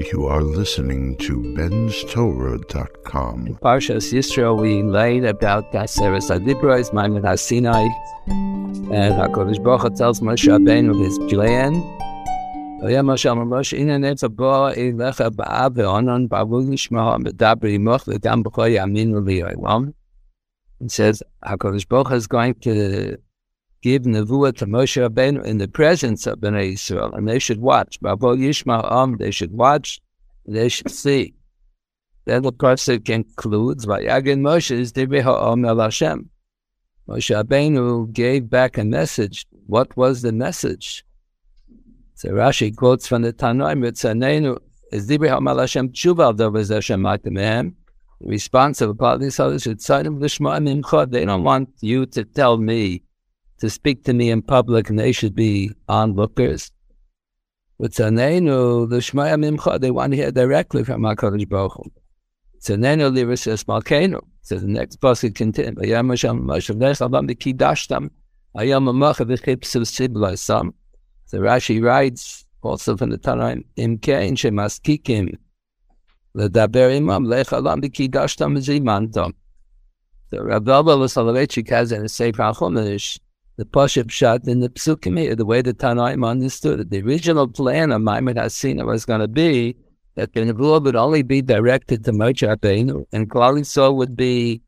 You are listening to benstorah.com. Parshas Yisrael, we learn about Gaseres HaDibros, Maimon HaSinai, and HaKadosh Baruch Hu tells Moshe Rabbeinu his plan. It says HaKadosh Baruch Hu is going to give Nevuah to Moshe Rabbeinu in the presence of Bnei Yisrael, and they should watch. They should watch, they should see. Then the person concludes, Vayagin Moshe is Divrei Ha'am El Hashem. Moshe Rabbeinu gave back a message. What was the message? So Rashi quotes from the Tanoim, Ritzaneinu is Divrei Ha'am El Hashem Tshuva Dovez Hashem Ma'atem. The response of the parties should say them L'shma'im Imchad. They don't want you to tell me, to speak to me in public, and they should be onlookers. Ritzaneinu L'shma'im Imchad. They want to hear directly from HaKadosh Baruch Hu. Ritzaneinu L'Risas Malkeinu. So the next pasuk continues. Vayam Hashem Moshe V'Nechadam V'Kidashtam Hayam Ha'macha V'Chipsu Siblasam. So Rashi writes also from the Tanaim, Imkein Shemaskikim L'daber Imam Lechalam V'Kidashtam V'Zimantam. So Rav Elba Soloveitchik has in a Sefer HaChumash the Pashup shot in the Psukim here, the way the Tanaim understood it. The original plan of Maimon HaSinai was going to be that the Nevuah would only be directed to Moshe Rabbeinu, and Klal Yisrael would be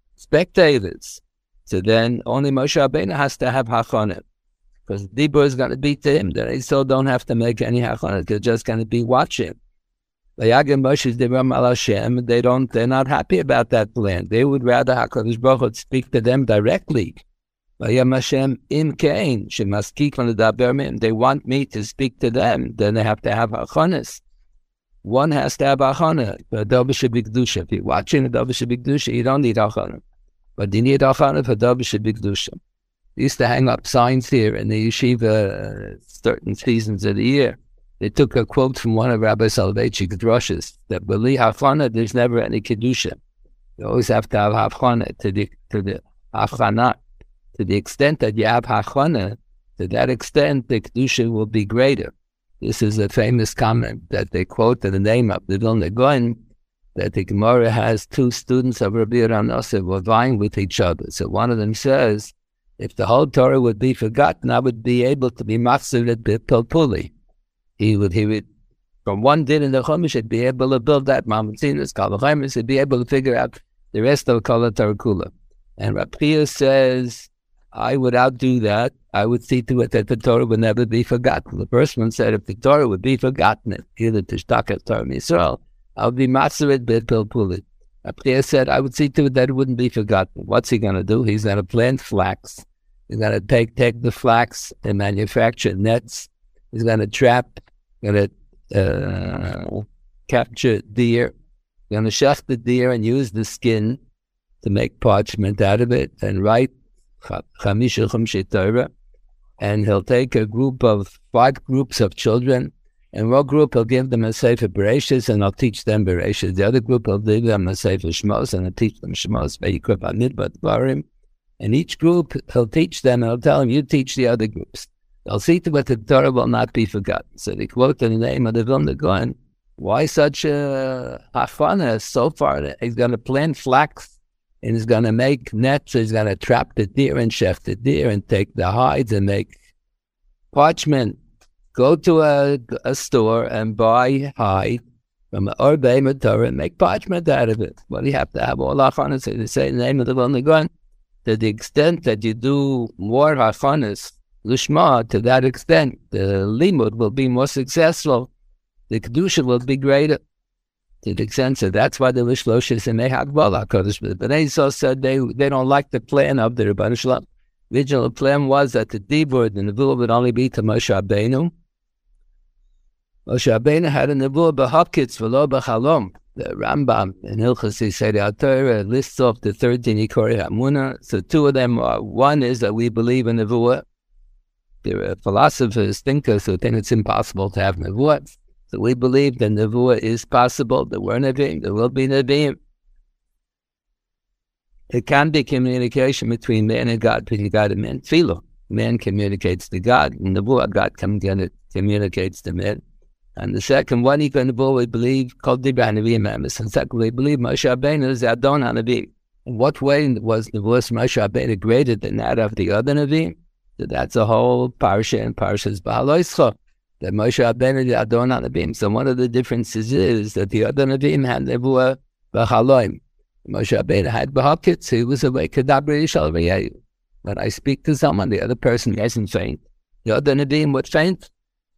spectators. So then only Moshe Rabbeinu has to have hachana, because the Dibur is going to be to him. They still don't have to make any hachana; they're just going to be watching. Vayagim Moshe Dibram Al Hashem. They're not happy about that plan. They would rather HaKadosh Baruch Hu speak to them directly. Vayam Hashem Im Kain Shemaskik L'daber Mim. They want me to speak to them. Then they have to have hachanas. One has to have hachana. For Adav Shebikdusha. If you're watching Adav Shebikdusha, you don't need hachana. But you need hachana for Adav Shebikdusha. They used to hang up signs here in the yeshiva certain seasons of the year. They took a quote from one of Rabbi Soloveitchik's drushes that b'li hachana, there's never any kedusha. You always have to have hachana to the hachana. To the extent that you have hachana, to that extent the kedusha will be greater. This is a famous comment that they quote in the name of the Vilna Gaon, that the Gemara has two students of Rabbi Ranose were vying with each other. So one of them says, if the whole Torah would be forgotten, I would be able to be machzir at Pilpuli. He would, from one din in the Chumash, he'd be able to build that Mamatzinas, Kalachaimis, he'd be able to figure out the rest of Kol Torah Kula. And Rabbi says, I would outdo that. I would see to it that the Torah would never be forgotten. The first one said, if the Torah would be forgotten, either Tishtakat Torah Yisrael, I would be Matzarit Beit Pilpuli. Rabbi said, I would see to it that it wouldn't be forgotten. What's he going to do? He's going to plant flax. He's going to take the flax and manufacture nets. He's going to trap, going to capture deer. He's going to shech the deer and use the skin to make parchment out of it and write Chamisha Chumshei Torah, and he'll take a group of 5 groups of children, and one group he'll give them a Sefer Bereshis, and I'll teach them Bereshis. The other group he'll give them a Sefer Shmos, and I'll teach them Shmos, Vayikra B'Midbar Dvarim. And each group he'll teach them, and he'll tell them, you teach the other groups. They'll see to it that the Torah will not be forgotten. So they quote in the name of the Vilna Gaon, why such a hachana so far? He's going to plant flax, and he's going to make nets, he's going to trap the deer and chef the deer and take the hides and make parchment. Go to a store and buy hide from an Orbei Torah and make parchment out of it. Well, you have to have all hachanas. So they say in the name of the Vilna Gaon, to the extent that you do more hachanas, Lishma, to that extent, the limud will be more successful. The kedusha will be greater. To the extent that that's why the Lishloshis and Mehagvala Kodesh. But they also said they don't like the plan of the Rebbeinu Shalom. The original plan was that the Dibur, the Nevuah, would only be to Moshe Rabbeinu. Moshe Rabbeinu had a Nevuah b'hakitz v'lo b'chalom. The Rambam in Hilchos Yisrael Torah lists off the 13 Yikori HaMunah. So 2 of them are, one is that we believe in Nevuah. There are philosophers, thinkers who think it's impossible to have Nevuah. So we believe that Nevuah is possible. There were Nevi'im, there will be Nevi'im. It can be communication between man and God, between God and man. Philo. Man communicates to God, and Nevuah, God communicates to man. And the second one, he can we believe called Dibra Hanavim Emes. And second, we believe Moshe Rabbeinu is the Adon Hanavim. In what way was the voice of Moshe Rabbeinu greater than that of the other Navim? So that's a whole parsha and parshas Bahaloischa. That Moshe Rabbeinu the Adon Hanavim. So one of the differences is that the other Navim had Nevuah B'Chaloim. Moshe Rabbeinu had B'Hakitz. He was awake. Kadabra Yishal V'Yayu. When I speak to someone, the other person isn't faint. The other Navim would faint.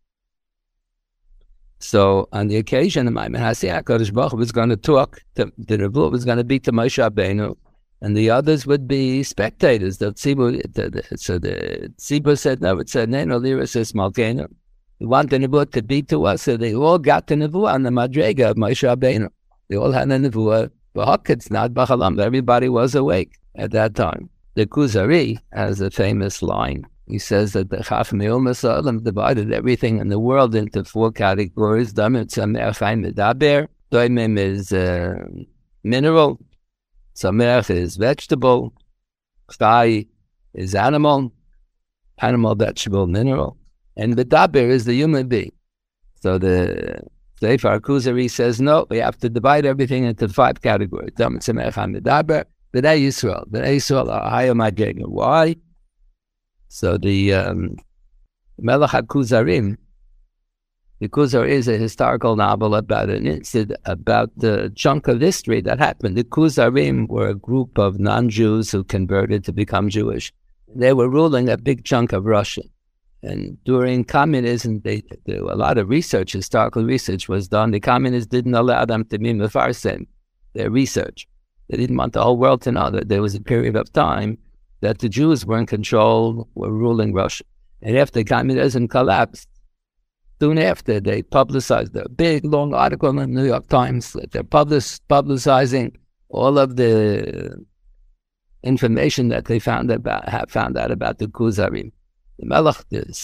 So on the occasion of Maimon HaSiyah, HaKadosh Baruch Hu was going to talk, the Nevuah was going to be to Moshe Rabbeinu, and the others would be spectators. So the Tzibur said, no, it said, Neino Liris Es Malkeinu. We want the Nevuah to be to us, so they all got the Nevuah on the Madrega of Moshe Rabbeinu. They all had the Nevuah, B'Hakitz, not B'Chalam. Everybody was awake at that time. The Kuzari has a famous line. He says that the Chachmei Ummah divided everything in the world into 4 categories. Damim Tzameach Chaim Medaber. Doimim is mineral. Tzameach is vegetable. Chai is animal. Animal, vegetable, mineral. And Medaber is the human being. So the Sefer Kuzari says, no, we have to divide everything into 5 categories. Damim Tzameach Chaim Medaber. B'nai Yisrael. B'nai Yisrael are higher madrega. Why? So the Melech HaKuzarim, the Kuzar is a historical novel about an incident, about the chunk of history that happened. The Kuzarim were a group of non-Jews who converted to become Jewish. They were ruling a big chunk of Russia. And during communism, a lot of research, historical research was done. The communists didn't allow them to be mefarsim, their research. They didn't want the whole world to know that there was a period of time that the Jews were in control, were ruling Russia. And after communism collapsed, soon after, they publicized a big, long article in the New York Times that they're publicizing all of the information that they found out about the Kuzarim. The Melech,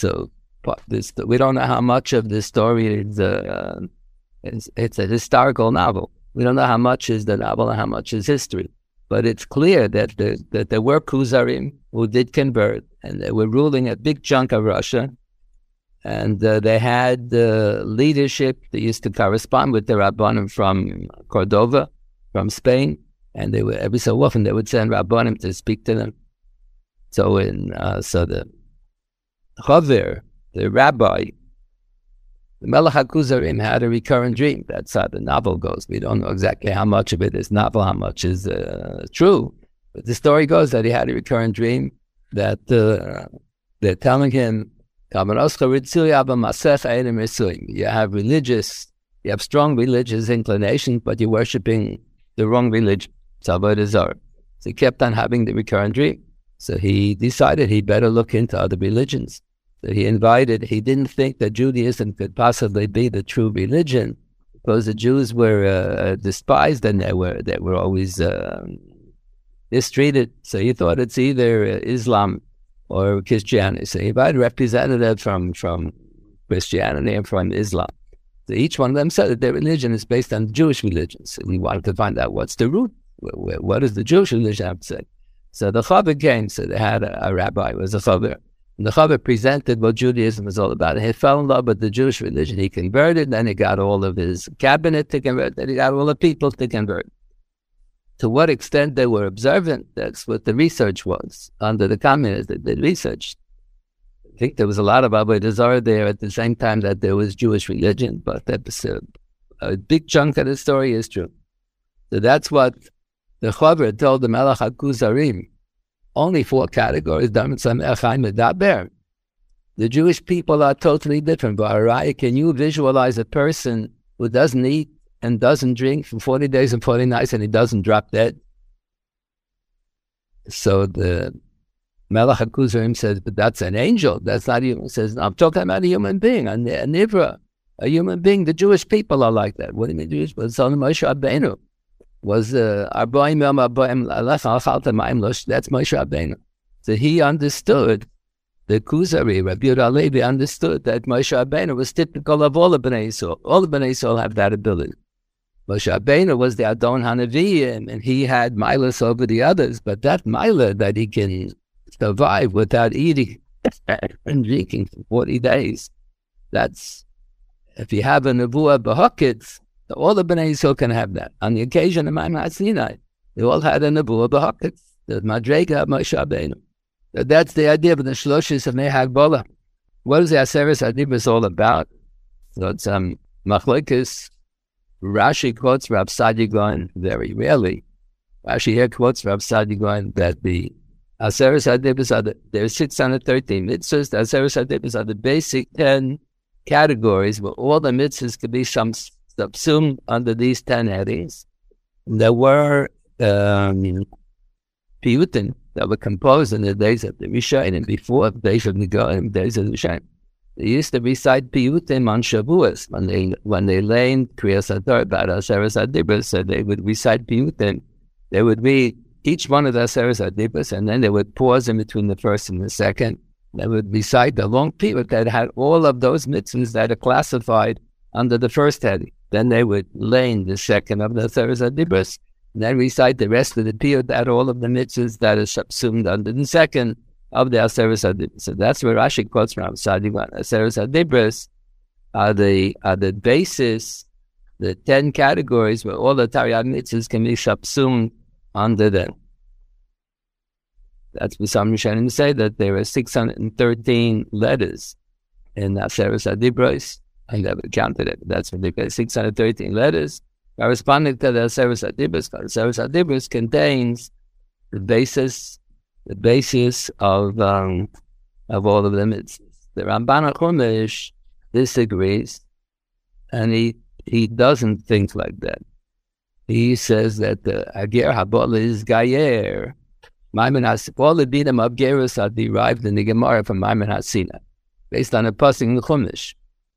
we don't know how much of this story is it's a historical novel. We don't know how much is the novel and how much is history. But it's clear that there were Kuzarim who did convert, and they were ruling a big chunk of Russia. And they had leadership. They used to correspond with the Rabbanim from Cordova, from Spain. And they were, every so often, they would send Rabbanim to speak to them. So the Chaver, the rabbi, the Melech HaKuzarim had a recurrent dream. That's how the novel goes. We don't know exactly how much of it is novel, how much is true. But the story goes that he had a recurrent dream that they're telling him, you have strong religious inclinations, but you're worshipping the wrong religion. So he kept on having the recurrent dream. So he decided he better look into other religions. So he didn't think that Judaism could possibly be the true religion, because the Jews were despised and they were always mistreated. So he thought it's either Islam or Christianity. So he invited a representative from Christianity and from Islam. So each one of them said that their religion is based on Jewish religions. So he wanted to find out what's the root. What does the Jewish religion have to say? So the Chaver came. So they had a rabbi who was a Chaver. And the Chaver presented what Judaism was all about. He fell in love with the Jewish religion. He converted, then he got all of his cabinet to convert, then he got all the people to convert. To what extent they were observant, that's what the research was. Under the communists, they did research. I think there was a lot of Avodah Zarah there at the same time that there was Jewish religion, but a big chunk of the story is true. So that's what the Chaver told the Melech HaKuzarim. Only 4 categories. The Jewish people are totally different. But can you visualize a person who doesn't eat and doesn't drink for 40 days and 40 nights and he doesn't drop dead? So the Melech HaKuzarim says, but that's an angel. That's not human. He says, no, I'm talking about a human being, a Nivra, a human being. The Jewish people are like that. What do you mean Jewish? But so Moshe Rabbeinu was that's Moshe Rabbeinu. So he understood, the Kuzari, Rabbi Yehuda Levi, understood that Moshe Rabbeinu was typical of all the Bnei Yisrael. All the Bnei Yisrael have that ability. Moshe Rabbeinu was the Adon Hanaviyim, and he had milas over the others, but that milah that he can survive without eating and drinking for 40 days, that's if you have a nevuah b'hakitz, all the Bnei Yisrael can have that. On the occasion of Maimon Sinai, they all had a nevuah b'hakitz. The Madrega of Moshe Rabbeinu. That's the idea of the Shloshis of Mehagbola. What is the Aseres Adibros all about? So it's Machlokes. Rashi quotes Rav Saadia Gaon very rarely. Rashi here quotes Rav Saadia Gaon that the Aseres Adibros are there's 613 mitzvahs. The Aseres Adibros are the basic 10 categories where all the mitzvahs could be subsumed under these 10 headings. There were piyutim that were composed in the days of the Rishon and before the days of the Goyim, days of the Shem. They used to recite piyutim on Shavuos when they learned Kriyas HaTorah about Aseres Adibros. So they would recite piyutim. They would read each one of the Aseres Adibros, and then they would pause in between the first and the second. They would recite the long piyut that had all of those mitzvahs that are classified under the first heading. Then they would learn the second of the Aseres Adibros. And then recite the rest of the piyut that all of the mitzvahs that are subsumed under the second of the Aseres Adibros. So that's where Rashi quotes from Saadia Gaon. Aseres Adibros are the basis, the 10 categories where all the Taryag mitzvahs can be subsumed under them. That's what some Rishonim say, that there are 613 letters in Aseres Adibros. I never counted it. That's what they say, 613 letters. Corresponding to the Aseres Adibros. Aseres Adibros contains the basis of all of the mitzvahs. The Ramban HaChumash disagrees, and he doesn't think like that. He says that the Ager Habola is Gayer. All the dinim of Gerus are derived in the Gemara from Maimon HaSinai, based on a pasuk in the Chumash.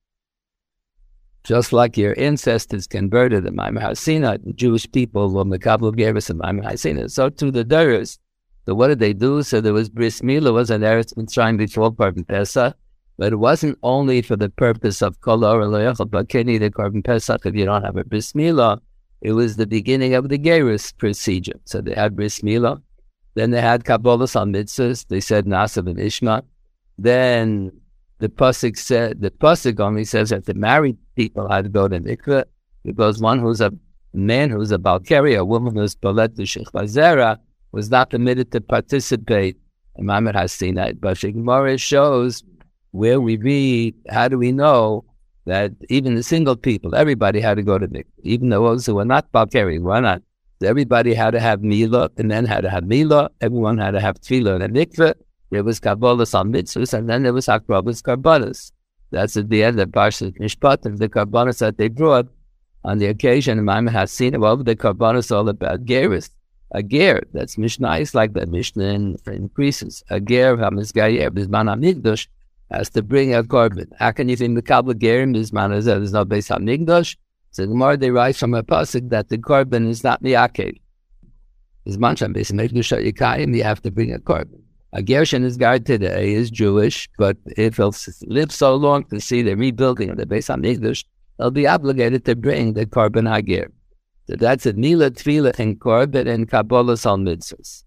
Just like your ancestors converted the Maimon HaSinai, the Jewish people were Mekabel Gerus and Maimon HaSinai. So too the Doros. So what did they do? So there was Bris Milah, was an Eretz Mitzrayim before Korban Pesach, but it wasn't only for the purpose of Kol Or Lo Yachal Bakeni, the Korban Pesach, if you don't have a Bris Milah. It was the beginning of the Gerus procedure. So they had Bris Milah. Then they had Kabbalas on mitzvahs. They said Nasav and Ishma. Then the pasuk only says that the married people had to go to mikveh, because one who's a man who's a balkari, a woman who's balet to shechva zera, was not permitted to participate in Maimon HaSinai. But the Gemara shows where we read, how do we know that even the single people, everybody had to go to mikveh, even those who were not balkari, were not. Everybody had to have milah, and then had to have milah. Everyone had to have tefillah and a mikveh. There was kabbalas on mitzvahs, and then there was akrabas karbanas. That's at the end of Parshat Mishpatim, the karbanas that they brought on the occasion of Maimon HaSinai. Well, the karbanas all about gerus. A ger, that's Mishnah, is like that. Mishnah increases. A ger, hamizgayer, bisman hamikdash, has to bring a korban. How can you think the kabbalah gerim, bisman hazeh, there's no base hamikdash? So the more they write from a pasuk that the korban is not miyakev. Bisman sham base hamikdash yikayim, you have to bring a korban. A Gershon is guard today is Jewish, but if he'll live so long to see the rebuilding of the Beis HaMikdash, they'll be obligated to bring the korban hager. So that's it. Milah, Tefillah, and korban, and Kabbalas on mitzvahs.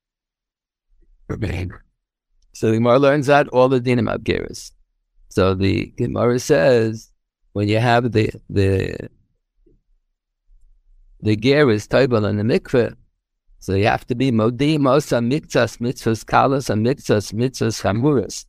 So the Gemara learns that all the dinim of gerus. So the Gemara says when you have the gerus table in the mikveh, so you have to be modi mosa mitzvahs kalas and mitzvahs chamuras.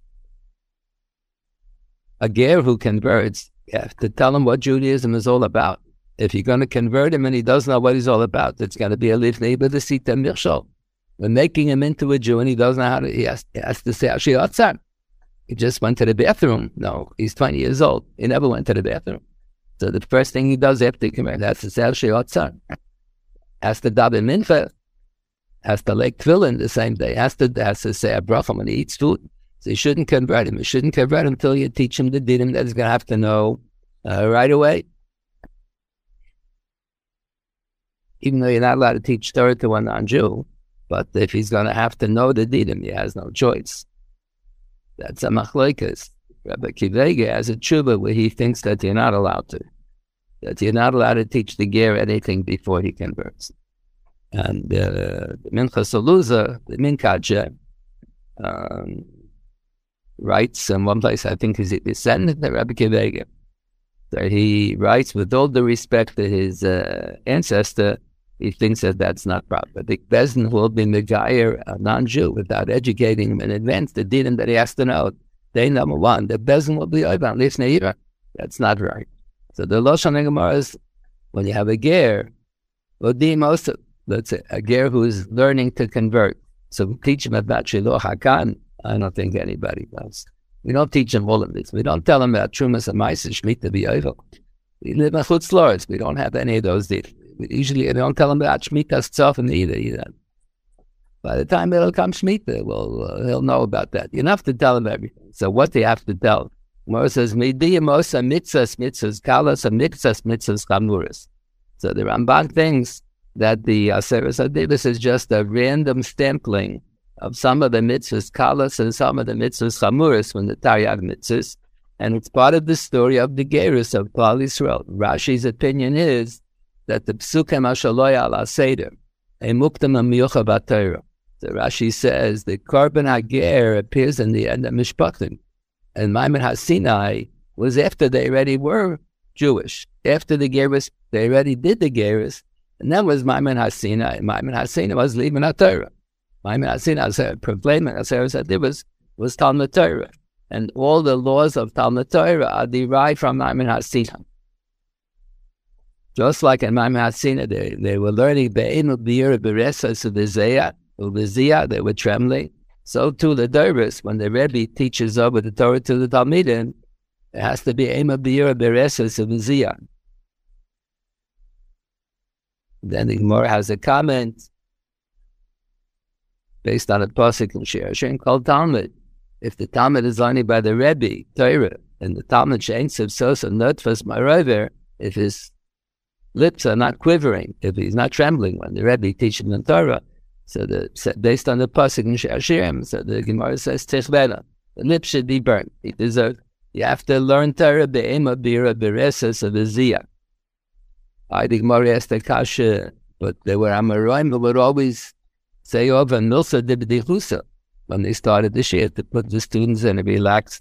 A ger who converts, you have to tell him what Judaism is all about. If you're going to convert him and he doesn't know what he's all about, it's going to be a livnei b'desita mirshal. We're making him into a Jew and he doesn't know how to, he has to say Ashiyatzar. He just went to the bathroom. No, he's 20 years old. He never went to the bathroom. So the first thing he does after he converts, that's to say Ashiyatzar. Has to daven mincha. Has to lake tefillin the same day. Has to say a bracha when he eats food. So you shouldn't convert him. You shouldn't convert him until you teach him the dinim that he's going to have to know right away. Even though you're not allowed to teach Torah to a non-Jew, but if he's going to have to know the dinim, he has no choice. That's a machlokes. Rabbi Kivega has a tshuva where he thinks that you're not allowed to. That you're not allowed to teach the ger anything before he converts. And the Minchas Oluza, the Minkaja, writes in one place, I think he's a descendant of Rabbi Kivega. So he writes with all the respect to his ancestor, he thinks that that's not proper. The Bezdin will be Megayer, a non-Jew, without educating him in advance, the dinim that he has to know. Day number one, the Bezdin will be over at least Neira. That's not right. So the Lashon Gemara is, when you have a ger, most of, let's say, a ger who is learning to convert. So we teach him about Shiloh Hakan. I don't think anybody does. We don't teach him all of this. We don't tell him about Trumas and Ma'aser Shemitah B'Yovel. We live in Chutz La'aretz. We don't have any of those deals. Usually, they don't tell him about Shemitah itself either. By the time it'll come Shemitah, well, he'll know about that. You don't have to tell him everything. So what do you have to tell? Moshe says, Midiyah Mosa mitzvahs kalas and mitzvahs chamuras. So the Ramban thinks that the Aseres Adibus is just a random sampling of some of the mitzvahs kalas and some of the mitzvahs chamuras from the Taryag mitzvahs, and it's part of the story of the Gerus of Klal Yisrael. Rashi's opinion is that the psukim ashaloya al seder, a muktam amiyucha b'Torah. So Rashi says the korban hager appears in the end of Mishpatim, and Maimon HaSinai was after they already were Jewish. After the Gerus, they already did the Gerus, and then was Maimon HaSinai. Maimon HaSinai was leaving Torah. Maimon HaSinai proclaiming Aseres was Talmud Torah, and all the laws of Talmud Torah are derived from Maimon HaSinai. Just like in Maimon HaSinai, they were learning Be'enu B'Yir B'Resa Suviziyah, they were trembling. So too the Dervis, when the Rebbe teaches over the Torah to the Talmidim, it has to be Ema B'Yir B'Resa Suviziyah. Then the Gemara has a comment based on a pasuk in Shir Hashem called Talmud. If the Talmud is learning by the Rebbe, Torah, and the Talmud Shein Sivsosa Notfas Marover, if his lips are not quivering, if he's not trembling when the Rebbe teaches him Torah, so based on the pasuk in Shir Hashem, so the Gemara says Tichbena, the lips should be burnt. You have to learn Torah be'ema b'ira b'resas of Aziyah. The Gemara asked the kasha, but there were Amoraim who would always say over Milsa Dibdichusa when they started the shir to put the students in a relaxed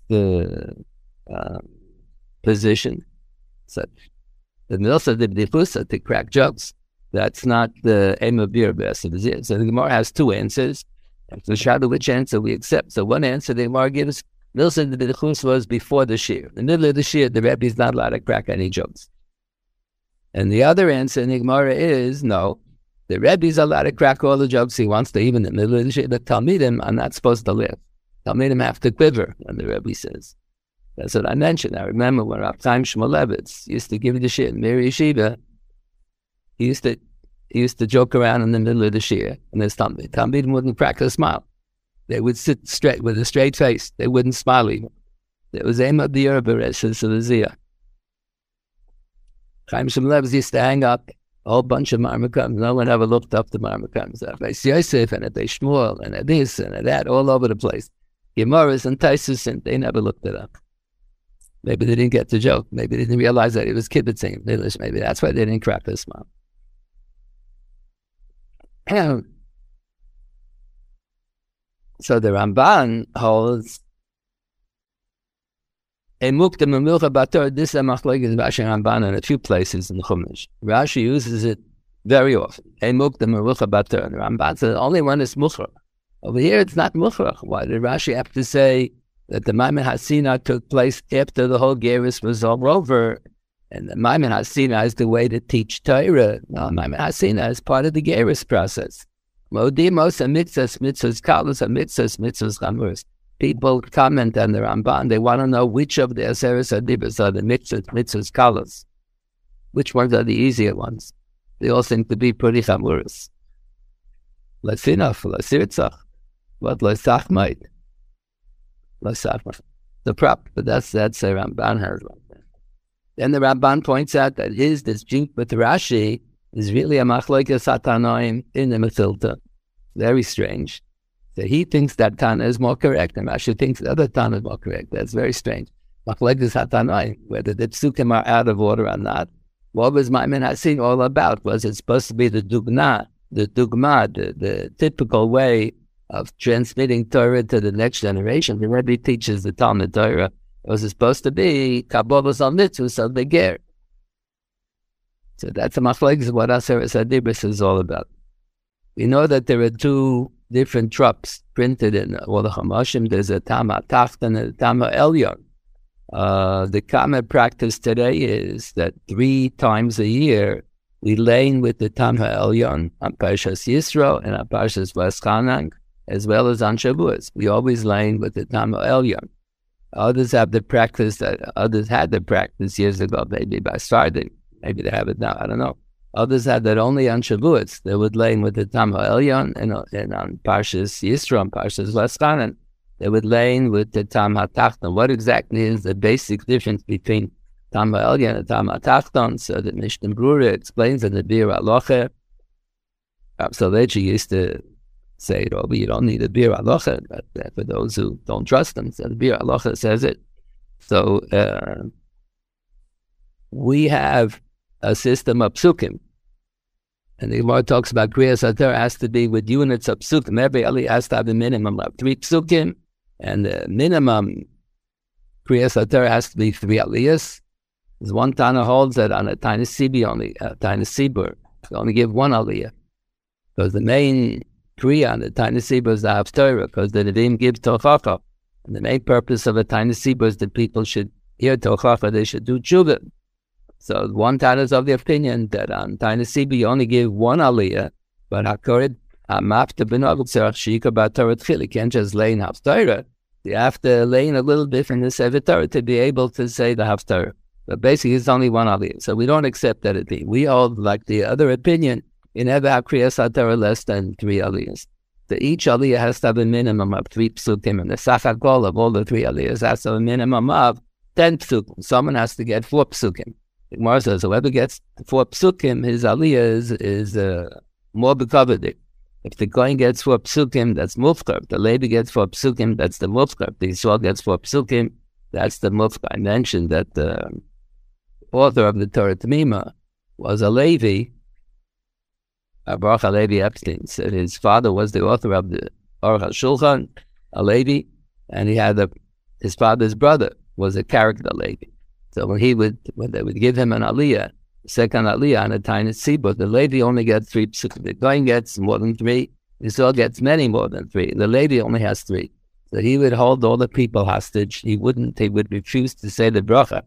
position. So the Milsa Dibdichusa to crack jokes. That's not the aim of beer best. So the Gemara has two answers. To shadow which answer we accept. So one answer the Gemara gives, Milsa Dibdichusa was before the shir. In the middle of the shir, the Rebbe is not allowed to crack any jokes. And the other answer in the Gemara is, no, the Rebbe is allowed to crack all the jokes he wants to, even in the middle of the shir. The Talmidim are not supposed to live. Talmidim have to quiver, when the Rebbe says. That's what I mentioned. I remember when Rav Chaim Shmulevitz used to give the shir in Mir Yeshiva, he used to joke around in the middle of the shir, and his Talmidim wouldn't crack a smile. They would sit straight with a straight face. They wouldn't smile even. It was Ema B'Yir B'Reshes of the Ziyah. Chaim Shmulevitz used to hang up a whole bunch of Marmakams. No one ever looked up the Marmakams. Beis Yosef and at Beis Shmuel and at this and at that, all over the place. Gemaras and Taisus, and they never looked it up. Maybe they didn't get the joke. Maybe they didn't realize that it was kibitzing English. Maybe that's why they didn't crack the smile. So the Ramban holds a mukta memilcha bator. This is a machlokes Rashi Ramban in a few places in the Chumash. Rashi uses it very often. A mukta memilcha bator. The Ramban says the only one is muchra. Over here, it's not muchra. Why did Rashi have to say that the Maimon HaSinai took place after the whole Gerus was all over? And the Maimon HaSinai is the way to teach Torah. No, Maimon HaSinai is part of the Gerus process. Modimos and mitzvahs kalas and mitzvahs chamuras. People comment on the Ramban. They want to know which of the Aseres Adibus are the mitzvahs kalas. Which ones are the easier ones? They all seem to be pretty chamuras. Lesinach, lesirtzach, what lesachmait, lesachmait. The prop, but that's a Ramban has right there. Then the Ramban points out that his dispute with Rashi is really a machlokes hatanoim in the Mechilta. Very strange. So he thinks that Tana is more correct, and Rashi thinks the other Tana is more correct. That's very strange. Machlokes hatanoim, whether the psukim are out of order or not. What was Maimon HaSinai all about? Was it supposed to be the dugma, the typical way of transmitting Torah to the next generation? The Rebbe teaches the Talmud Torah It was supposed to be Kabbalah's on mitzvahs of the ger. So that's a machlekes what Aseres Adibris is all about. We know that there are two different trups printed in all the Hamashim. There's a Tama Tachtan and a Tama Elyon. The common practice today is that 3 times a year we lane with the Tama Elyon on Parshas Yisro and on Parshas Vaschanang, as well as on Shavuos. We always lane with the Tama Elyon. Others have the practice that others had the practice years ago, maybe by starting. Maybe they have it now, I don't know. Others had that only on Shavuos. They would lane with the Tama Elyon, and on Parshas Yisro, and Parshas Vaschanang, they would lane with the Tama Tachton. What exactly is the basic difference between Tama Elyon and Tama Tachton? So the Mishnah Brura explains in the Bir Aloche. Soloveitchik used to say, oh, you don't need a Bir Aloche, but for those who don't trust them, so the Bir Aloche says it. So we have a system of psukim. And the Gemara talks about Kriyas HaTorah has to be with units of psukim. Every aliyah has to have a minimum of 3 psukim, and the minimum Kriyas HaTorah has to be 3 aliyahs. There's one Tana holds that on a Tiny Sibur, you only give 1 aliyah. Because the main Kriya on the Tiny Sibur is the Haftarah, because the Nevi'im give Tochacha. And the main purpose of a Tiny Sibur is that people should hear Tochacha, they should do tshuva. So one Tana is of the opinion that on Tiny Sibur you only give 1 aliyah, but HaKorid Mafta B'Novik Tzarach Shika B'Torah Tchil. You can't just lay in Haftarah. You have to lay in a little bit in the Sefer Torah to be able to say the Haftarah. But basically it's only 1 aliyah. So we don't accept that it be. We hold, like the other opinion, you never have Kriyas HaTorah less than 3 aliyahs. So each aliyah has to have a minimum of 3 psukim, and the Sach HaKol of all the 3 aliyahs has to have a minimum of 10 psukim. Someone has to get 4 psukim. The Gemara says, whoever gets 4 psukim, his aliyah is more b'kavadik. If the Kohen gets 4 psukim, that's mufkar. If the Levi gets 4 psukim, that's the mufkar. If the Yisrael gets 4 psukim, that's the mufkar. I mentioned that the author of the Torah Tamima was a Levi, Baruch HaLevi Epstein. Said his father was the author of the Aruch HaShulchan, a Levi, and he had his father's brother was a character Levi. So when they would give him an aliyah, second aliyah on a tiny sibur, the Levi only gets 3 psukim. The Kohen gets more than 3. The Yisrael gets many more than 3. The Levi only has 3. So he would hold all the people hostage. He would refuse to say the bracha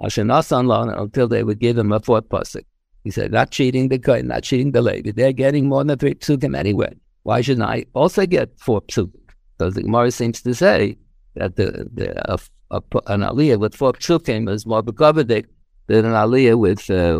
until they would give him a 4th pasuk. He said, not cheating the Kohen, not cheating the Levi. They're getting more than 3 psukim anyway. Why shouldn't I also get 4 psukim? Because the Gemara seems to say that an aliyah with 4 psukim is more b'kavadik than an aliyah with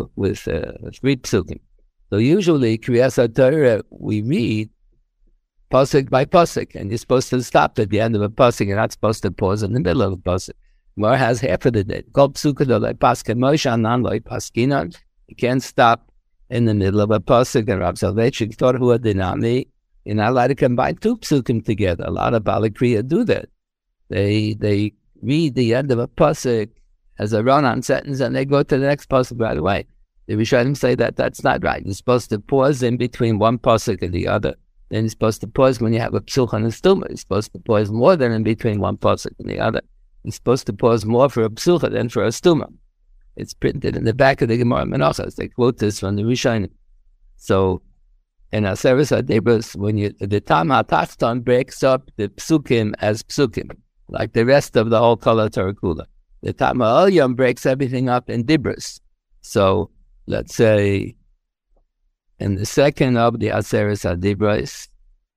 3 psukim. So usually, Kriyas HaTorah, we read pasuk by pasuk, and you're supposed to stop at the end of a pasuk. You're not supposed to pause in the middle of a pasuk. Gemara has half of the day. Kol psukah lo paskin Moshe anan lo paskinan. You can't stop in the middle of a pasuk. And Rav Soloveitchik thought who dinami. You're not allowed to combine 2 psukim together. A lot of Baalei Kriya do that. They read the end of a pasuk as a run-on sentence, and they go to the next pasuk right away. The Rishonim say that that's not right. You're supposed to pause in between one pasuk and the other. Then you're supposed to pause when you have a psuch and a stuma. You're supposed to pause more than in between one pasuk and the other. You're supposed to pause more for a psucha than for a stuma. It's printed in the back of the Gemara Menachos. They quote this from the Rishonim. So in Aseres HaDibros, when the Tama Tachton breaks up the psukim as psukim, like the rest of the whole Kol Torah Kula. The Tama Elyon breaks everything up in Dibros. So let's say in the second of the Aseres HaDibros,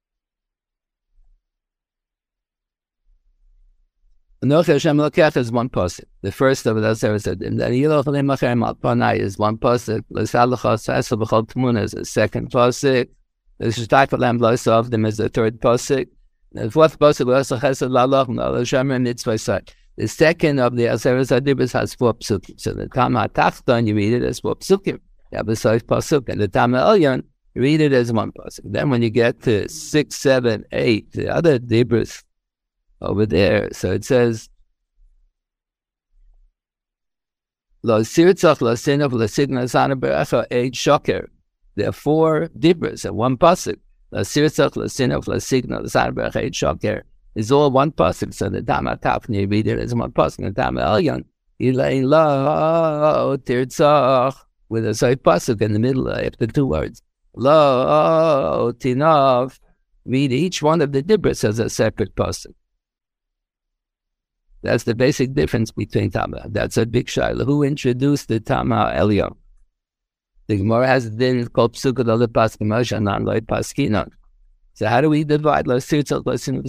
Anochi Hashem Elokech is 1 pasuk. The first of the Aseres HaDibros. And then Yiloch Lemachem Al Panai is 1 pasuk. L'Salachos Ha'esel B'chol Tmuna is the 2nd pasuk. L'Shtayf Alem Lo Yisavdim is the 3rd pasuk. The 4th pasuk was Chesed Lalach L'Al Hashem Mitzvah Sat. The second of the Aseres HaDibros has 4 psukim. So the Tama Tachton, you read it as 4 psukim. You have a 5 pasuk. And the Tama Elyon, you read it as 1 pasuk. Then when you get to 6, 7, 8, the other Dibros over there, so it says, Lo Sirtzach, Lo Sinov, Lo Signa Sana Berecha, Eid Shoker. There are 4 Dibros and 1 pasuk. Lo Sirtzach, Lo Sinov, Lo Signa Sana Berecha, Eid Shoker. is all one pasuk. So the Tama Tafni, you read it as one pasuk. The Tama Elyon, Ilay Lo Tirtzach, with a side pasuk in the middle after two words. Lo Tinav. Read each one of the dibros as a separate pasuk. That's the basic difference between Tama. That's a big shaila. Who introduced the Tama Elyon? The Gemara has a din called Psukot Ole Paskin Moshe Nan Loi Paskinon. So how do we divide? How do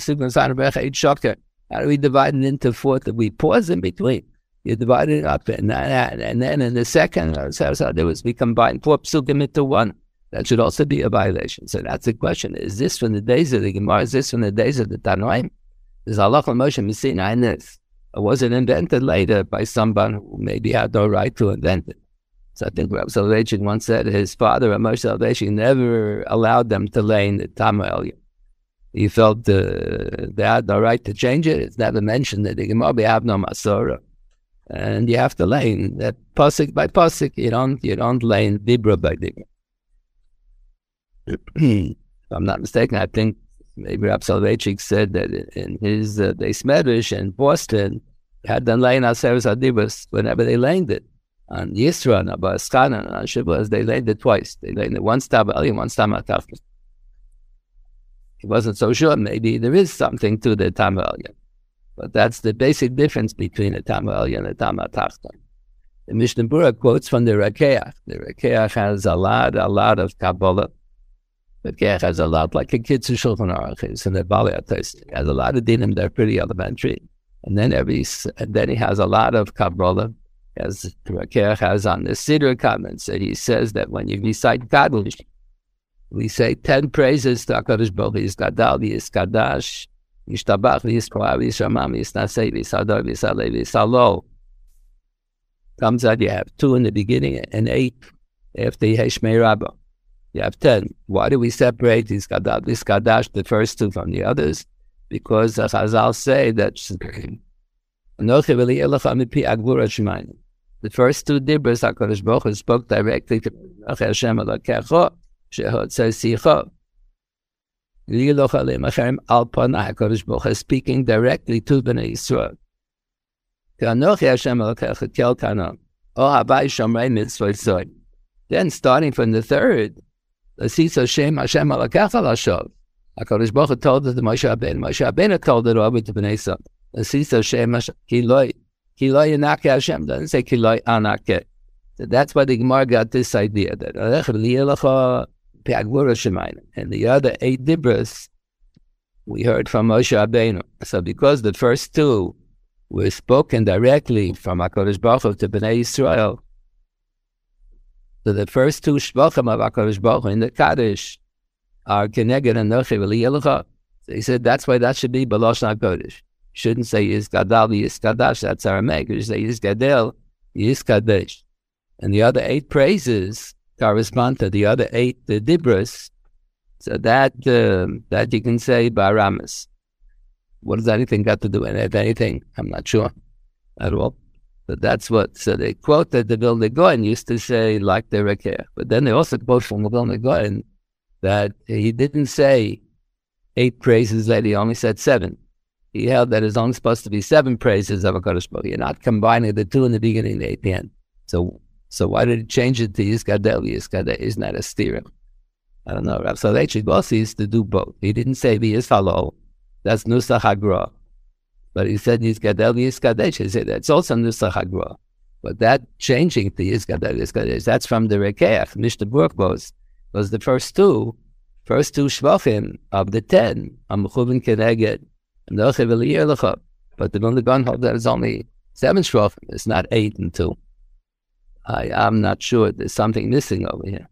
we divide it into four? We pause in between. You divide it up, and then in the second, we combine four psukim into one. That should also be a violation. So that's the question. Is this from the days of the Gemara? Is this from the days of the Tanoim? Is Allah Moshe Messina in this? Or was it invented later by someone who maybe had no right to invent it? So I think Rabbi Soloveitchik once said his father, Moshe Soloveitchik, never allowed them to lay in the Tama Elyon. He felt they had no right to change it. It's never mentioned that the Gemara have no Masorah. And you have to lay in that pasuk by pasuk. You don't lay in dibra by dibra. If I'm not mistaken, I think maybe Rabbi Soloveitchik said that in his Beis Medrash in Boston, had them laying Aseres Adibas whenever they laid it. On Yisra, on Abaskana, and on Shabbos, they laid it twice. They laid it once Tama Elyon, once Tama Tafna. He wasn't so sure. Maybe there is something to the Tama Elyon. But that's the basic difference between the Tama Elyon and the Tama Tafna. The Mishnah Berurah quotes from the Rakeach. The Rakeach has a lot of Kabbalah. The Rakeach has a lot, like a Kitzur Shulchan Aruch is in the Bali Atos. He has a lot of dinim. They're pretty elementary. And then he has a lot of Kabbalah. As the Rakeach has on the Siddur comments, that he says that when you recite Kaddish, we say 10 praises to HaKadosh Baruch Hu, Yizgadal, Yizkadash, Yishtabach, Yizkoah, Yishamam, Yisnasei, Yisador, Yisalei, Yisalo. Comes out, you have 2 in the beginning and 8 after Yeshmei Rabbah. You have 10. Why do we separate Yizgadal, Yizkadash, the first 2 from the others? Because the Chazal say that the first 2 dibros HaKadosh Baruch Hu spoke directly to Hashem Elokecha, Shehotze Sicha. HaKadosh Baruch Hu speaking directly to Bnei Yisrael. Then starting from the 3rd, HaKadosh Baruch Hu told it to Moshe Rabbeinu told it over to Bnei Yisrael. Kiloi Anake Hashem doesn't say Kiloi Anake. So that's why the Gemara got this idea that and the other 8 dibros we heard from Moshe Rabbeinu. So because the first 2 were spoken directly from HaKadosh Baruch Hu to Bnei Yisrael, so the first 2 shvachim of HaKadosh Baruch Hu in the Kaddish are Keneged Anochi V'Li. So he said that's why that should be B'Lashon HaKodesh. Shouldn't say Yizgadal, Yizkadash, that's Aramaic. You should say Yizgadel, Yizkadesh. And the other 8 praises correspond to the other 8 dibros. So that you can say Baramas. What does anything got to do with anything? I'm not sure at all. But that's what, so they quote that the Vilna Gaon used to say like the Rakeach. But then they also quote from the Vilna Gaon that he didn't say 8 praises, that he only said 7. He held that it's only supposed to be 7 praises of HaKadosh Baruch Hu. You're not combining the 2 in the beginning and the 8 at the end. So why did he change it to Yizgadel, Yizgadel? Isn't that a steer? I don't know. Rav Soloveitchik also used to do both. He didn't say V'Yishalol. That's Nusach HaGra. But he said Yizgadel, Yizkadesh. He said that's also Nusach HaGra. But that changing to Yizgadel, Yizkadesh, that's from the Rakeach. Mishnah Berurah was the first two shvachim of the 10. Amchuvin Keneged. But the Vilna Gaon holds that it's only 7 shvachim. It's not 8 and 2. I'm not sure. There's something missing over here.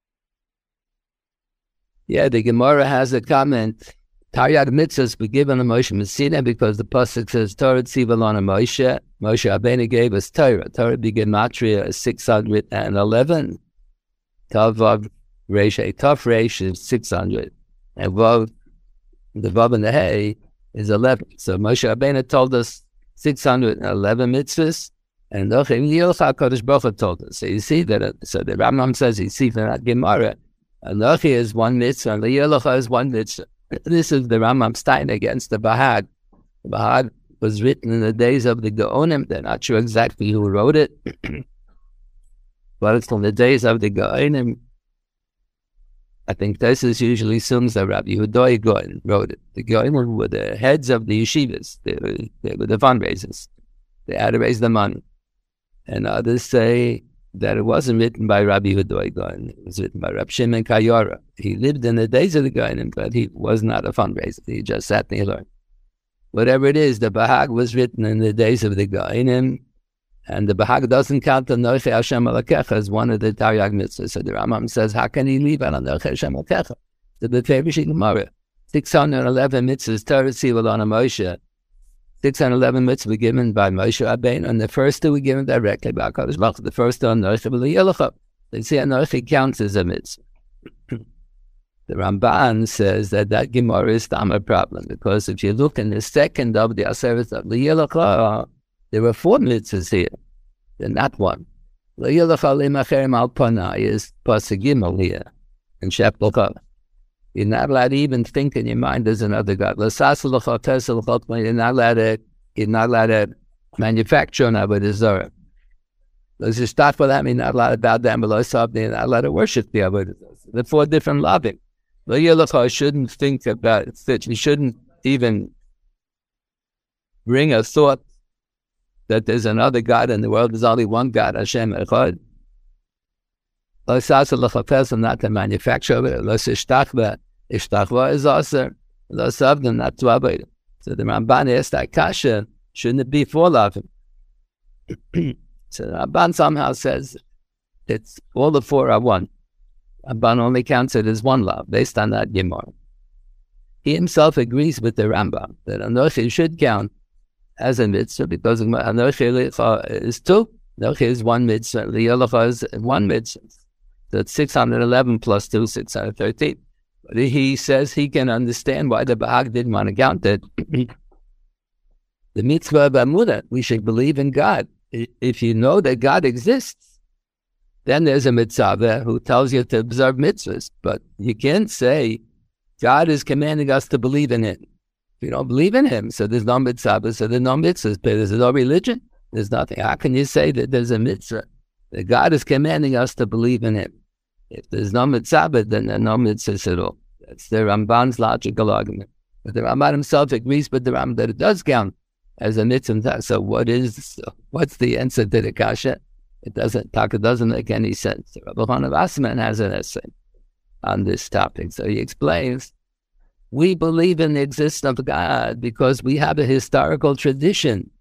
Yeah, the Gemara has a comment. Taryag mitzvahs were given to Moshe Messina because the pasuk says Torah tzivalon Moshe. Moshe Rabbeinu gave us Torah. Torah b'gematria is 611. Tavav Reish Taf Reish is 600, and Vav, the Vav and the Hey is 11. So Moshe Rabbeinu told us 611 mitzvahs, and HaKadosh Baruch Hu told us. So you see that. So the Rambam says you see from that Gemara, Anochi is 1 mitzvah, and Li'yolacha is 1 mitzvah. This is the Rambam Stein against the Bahag. The Bahag was written in the days of the Gaonim. They're not sure exactly who wrote it, but it's from the days of the Gaonim. I think this is usually assumes that Rabbi Yehuda Gaon wrote it. The Gaonim were the heads of the yeshivas. They were the fundraisers. They had to raise the money. And others say that it wasn't written by Rabbi Yehuda Gaon. It was written by Rabbi Shimon Kayara. He lived in the days of the Gaonim, but he was not a fundraiser. He just sat and he learned. Whatever it is, the Bahag was written in the days of the Gaonim, and the Bahag doesn't count the Anochi Hashem Elokecha as one of the Taryag mitzvahs. So the Rambam says, how can he leave out Anochi Hashem Elokecha? The Beferish Gemara, 611 mitzvahs, Torah Tzivul on Moshe. 611 mitzvahs were given by Moshe Rabbeinu, and the first two were given directly by HaKadosh Baruch Hu. The first two, Anochi B'Le'Yelecha. They say Anochi counts as a mitzvah. The Ramban says that Gemara is a problem, because if you look in the second of the Aseret of L'Yelecha, there were 4 mitzvahs here. They're not one. L'Yelecha L'Macherim Al Panai is Pasuk Gimel here in Shepelcha. You're not allowed to even think in your mind there's another God. You're not allowed to manufacture an Avodah Zarah. Let's just start with that. You're not allowed to bow down below something. You're not allowed to worship the Avodah Zarah. The 4 different loving. Shouldn't think about it. You shouldn't even bring a thought that there's another God in the world. There's only one God, Hashem Echad. Not to manufacture it. Ishtachva is also not to avoid it. So the Ramban asked that kasha, shouldn't it be 4 loving? So the Ramban somehow says it's all the 4 are one. Ramban only counts it as 1 love, based on that Gemara. He himself agrees with the Rambam that Anochi should count as a mitzvah, because Anochi is 2. Anochi is 1 mitzvah. L'Yelecha is 1 mitzvah. So it's 611 plus 2, 613. But he says he can understand why the Bahag didn't want to count it. The mitzvah of Amudah, we should believe in God. If you know that God exists, then there's a mitzvah who tells you to observe mitzvahs. But you can't say God is commanding us to believe in Him. If you don't believe in Him, so there's no mitzvah, so there's no mitzvahs. There's no religion. There's nothing. How can you say that there's a mitzvah? That God is commanding us to believe in Him. If there's no mitzvah, then there's no mitzvahs at all. That's the Ramban's logical argument. But the Ramban himself agrees with the Rambam that it does count as a mitzvah. So what's the answer to the kasha? It doesn't make any sense. Rabbi Chanan Wasserman has an essay on this topic. So he explains, we believe in the existence of God because we have a historical tradition.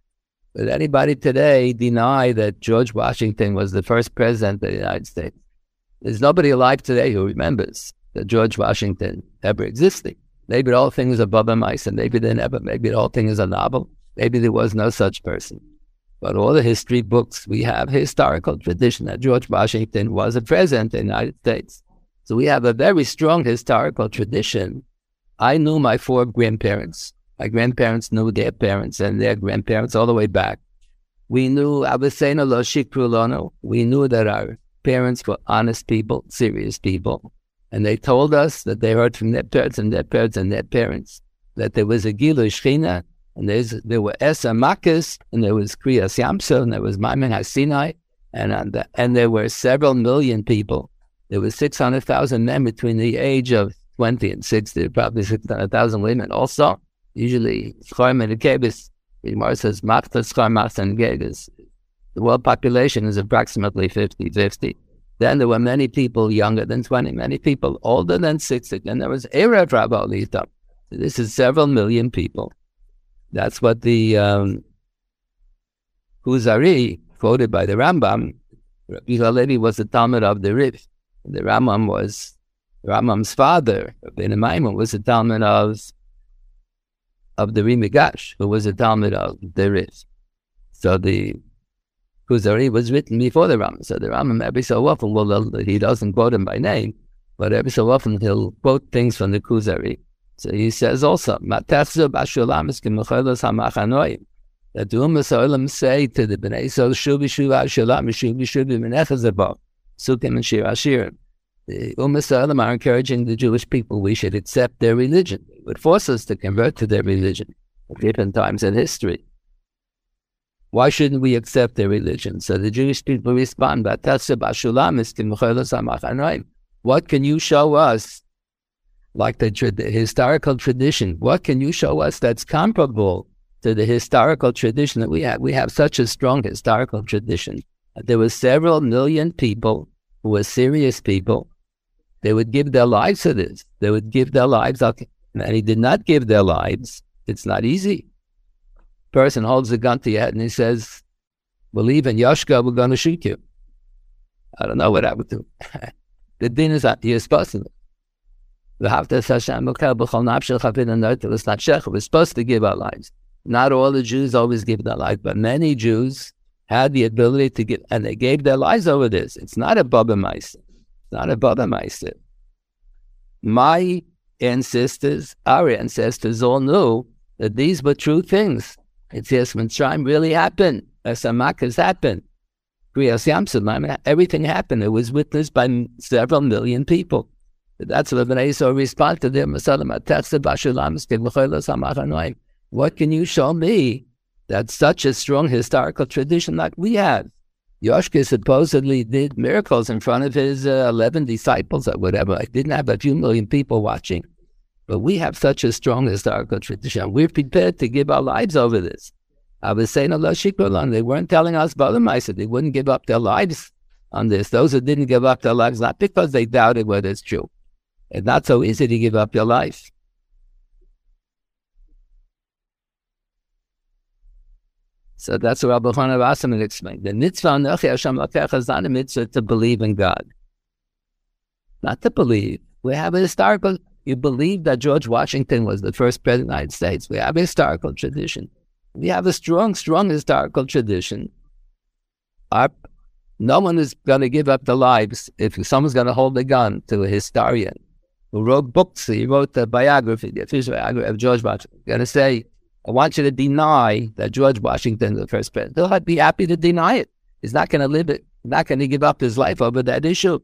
But anybody today deny that George Washington was the first president of the United States? There's nobody alive today who remembers that George Washington ever existed. Maybe the whole thing is a Baba Mice, and maybe the whole thing is a novel. Maybe there was no such person. But all the history books, we have historical tradition that George Washington was a president of the United States. So we have a very strong historical tradition. I knew my 4 grandparents. My grandparents knew their parents and their grandparents all the way back. We knew Abasena lo shikru lanu. We knew that our parents were honest people, serious people. And they told us that they heard from their parents and their parents and their parents that there was a Gilui Shechina, and there were Esa Makkos, and there was Kriyas Yamsel, and there was Maimon HaSinai, and there were several million people. There were 600,000 men between the age of 20 and 60, probably 600,000 women also. Usually, Schorm and Kebis, Gemara says, Machta Schorm, Machta and Kebis. The world population is approximately 50-50. Then there were many people younger than 20, many people older than 60. And there was Erev Rabba Lita. This is several million people. That's what the Kuzari, quoted by the Rambam, Rabbi Halevi was the Talmud of the Rif. The Rambam's father, Rabbi Maimon, was the Talmud of the Rimigash, who was the Talmud of the Rif. So the Kuzari was written before the Rambam. So the Rambam, every so often, he doesn't quote him by name, but every so often he'll quote things from the Kuzari. So he says also, that the Umas Ha'olam say to the Bnei Yisrael, Shuvi Shuva Hashulam, Shuvi Shuvi Menechazabah, Sukkim and Shir Hashirim. The Umm are encouraging the Jewish people we should accept their religion. It would force us to convert to their religion at different times in history. Why shouldn't we accept their religion? So the Jewish people respond, what can you show us, like the historical tradition? What can you show us that's comparable to the historical tradition that we have? We have such a strong historical tradition. There were several million people who were serious people. They would give their lives to this. They would give their lives. And he did not give their lives. It's not easy. Person holds a gun to your head and he says, believe in Yashka, we're going to shoot you. I don't know what I would do. The din is that you're supposed to. We're supposed to give our lives. Not all the Jews always give their lives, but many Jews had the ability to give, and they gave their lives over this. It's not a Baba Meister. It's not a Baba Meister. My ancestors, our ancestors all knew that these were true things. It's yes, Mitzrayim really happened. Makas happened. Kriyas Yamsuf, everything happened. It was witnessed by several million people. That's what Bnei Yisrael respond to them. What can you show me that's such a strong historical tradition like we have? Yoshka supposedly did miracles in front of his 11 disciples or whatever. I didn't have a few million people watching. But we have such a strong historical tradition. We're prepared to give our lives over this. I was saying Allah Shikran, they weren't telling us Balamaysa. They wouldn't give up their lives on this. Those who didn't give up their lives, not because they doubted whether it's true. It's not so easy to give up your life. So that's what Rabbi Chana Wasserman explained. The mitzvah Anochi Hashem Elokecha is not a mitzvah to believe in God. Not to believe. We have a historical. You believe that George Washington was the first president of the United States. We have a historical tradition. We have a strong, strong historical tradition. No one is going to give up their lives if someone's going to hold a gun to a historian who wrote books. He wrote the biography, the official biography of George Washington. Going to say, I want you to deny that George Washington is the first president. He'll be happy to deny it. He's not going to live it. He's not going to give up his life over that issue.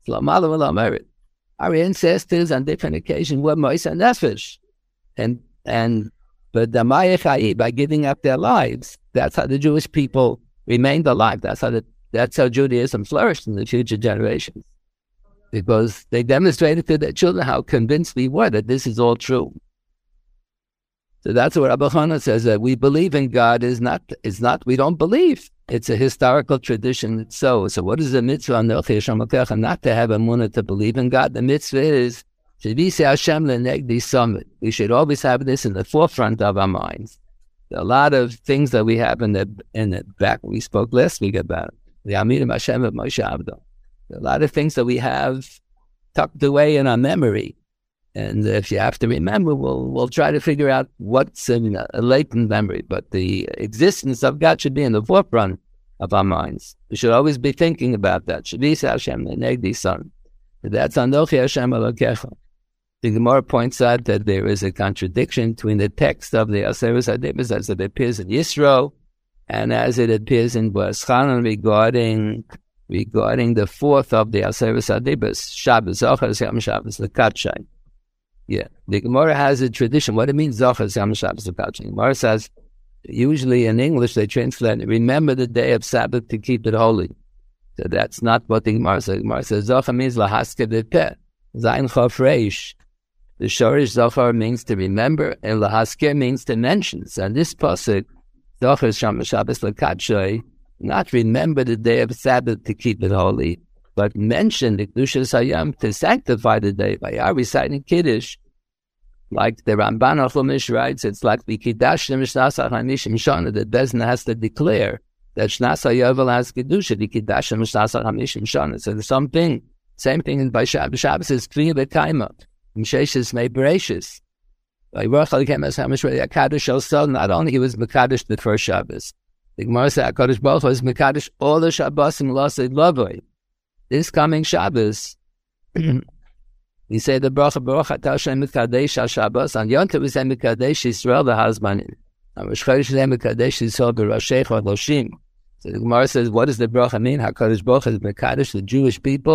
Our ancestors on different occasions were Moise and Nefesh. But the Mayachai, by giving up their lives, that's how the Jewish people remained alive. That's how Judaism flourished in the future generations. Because they demonstrated to their children how convinced we were that this is all true. So that's what Rabbi Chana says, that we believe in God is not, we don't believe. It's a historical tradition. So what is the mitzvah? Not to have a munah to believe in God. The mitzvah is, we should always have this in the forefront of our minds. There are a lot of things that we have in the back. We spoke last week about it. There are a lot of things that we have tucked away in our memory. And if you have to remember, we'll try to figure out what's in a latent memory. But the existence of God should be in the forefront of our minds. We should always be thinking about that. That's Anochi Hashem Elokecha. The Gemara points out that there is a contradiction between the text of the Aseres HaDibros as it appears in Yisro and as it appears in B'Eschanan regarding the fourth of the Aseres HaDibros, Shabbos, Zochar, Yom Shabbos, the Katshai. Yeah, the Gemara has a tradition. What it means, Zochar, Yom Shabbos, the Katshai. The Gemara says, usually in English they translate it, remember the day of Sabbath to keep it holy. So that's not what the Gemara says. The Gemara says, Zochar means Lahaske B'Peh, Zayin Chof Reish. The Shorish Zochar means to remember, and Lahasker means to mention. So in this pasuk, Zochar Sham Shabbos L'Katshai, not remember the day of Sabbath to keep it holy, but mention the Kedushas Hayam to sanctify the day by reciting Kiddush. Like the Ramban Chumash writes, it's like the Kiddush Mishnasa Hamishim Shana that Bezna has to declare that Shnasa Yovel has Kedusha, the Kiddush Mishnasa Hamishim Shana. So there's something, same thing by Shabbos. Shabbos is Kriya B'Kaima. Msheshes Mei Bereshis. By Rachel came as Hamish Rei HaKadosh also, not only he was Mekadosh the first Shabbos. The Gemara said HaKadosh Baruch Hu was Mekadosh all the Shabbos in L'aseh Lavoi. This coming Shabbos, we say the Bracha Baruch Atah Shem Mekadesh HaShabbos, on Yom Tov we say Mekadesh Yisrael v'Hazmanim. On Rosh Chodesh we say Mekadesh Yisrael v'Roshecha Loshim. So the Gemara says, what does the Bracha mean? HaKadosh Baruch Hu is Mekadosh the Jewish people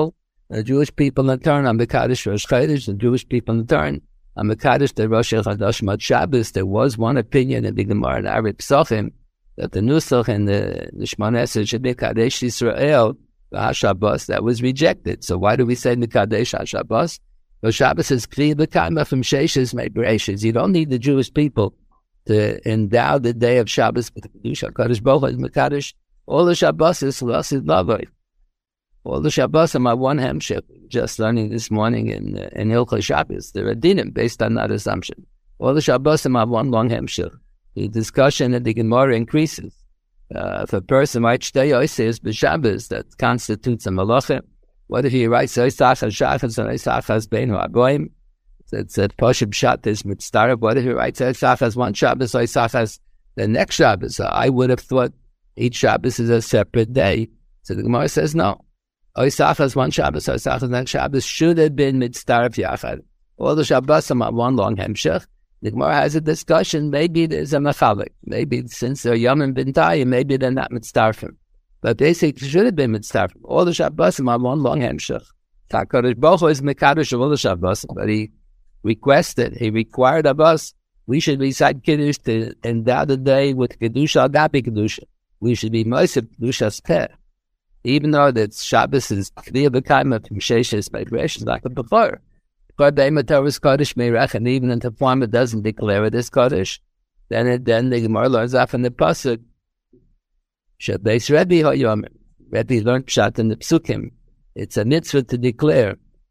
The Jewish people in turn on Mekadosh Rosh Chodesh, the Jewish people in turn on Mekadosh the Rosh Chodesh Mat Shabbos. There was one opinion in the Gemara and Arab Psachim that the Nusach and the Shmona Esrei should be Kadesh Yisrael HaShabbos. That was rejected. So why do we say Mekadesh HaShabbos? So Shabbos is Kli B'Kaima from Sheishes Me'Bereishis. You don't need the Jewish people to endow the day of Shabbos with the Kedusha. Kadosh Baruch Hu is Mekadosh. All the Shabbos is Lasid Lavoi. All the Shabbosim are one hemshech. Just learning this morning in Hilchos Shabbos. There are dinim based on that assumption. All the Shabbosim are one long hemshech. The discussion in the Gemara increases. If a person writes Shtei Oises b'Shabbos, that constitutes a malacha. What if he writes Oisachas Shachas and Oisachas Beinu Aboim? It's a Poshib Shat is mitzdarab. What if he writes Oisachas one Shabbos, Oisachas the next Shabbos? I would have thought each Shabbos is a separate day. So the Gemara says no. Oisachas one Shabbos, Oisachas next Shabbos should have been mitzdarab yachad. All the Shabbosim are one long hemshech. The Gemara has a discussion. Maybe there's a mechalik. Maybe since they're yom and bintayim, maybe they're not mitzdarfim. But basically, should have been mitzdarfim. All the Shabbosim are one long hemshech. HaKadosh Baruch Hu is mekadosh of all the Shabbosim, but he required of us, we should recite Kiddush to endow the day with Kedusha Agapi Kedusha. We should be Moshe Kedusha's peh. Even though that Shabbos is clear b'kaima from Sheishes Me'Bereishis like a before. God Torah is Kodesh Meirach, and even if the farmer doesn't declare it as Kodesh, then the Gemara learns off in the pasuk. Shabbeis Rebbe Hoyomer. Rebbe learned Pshat in the Psukim. It's a mitzvah to declare.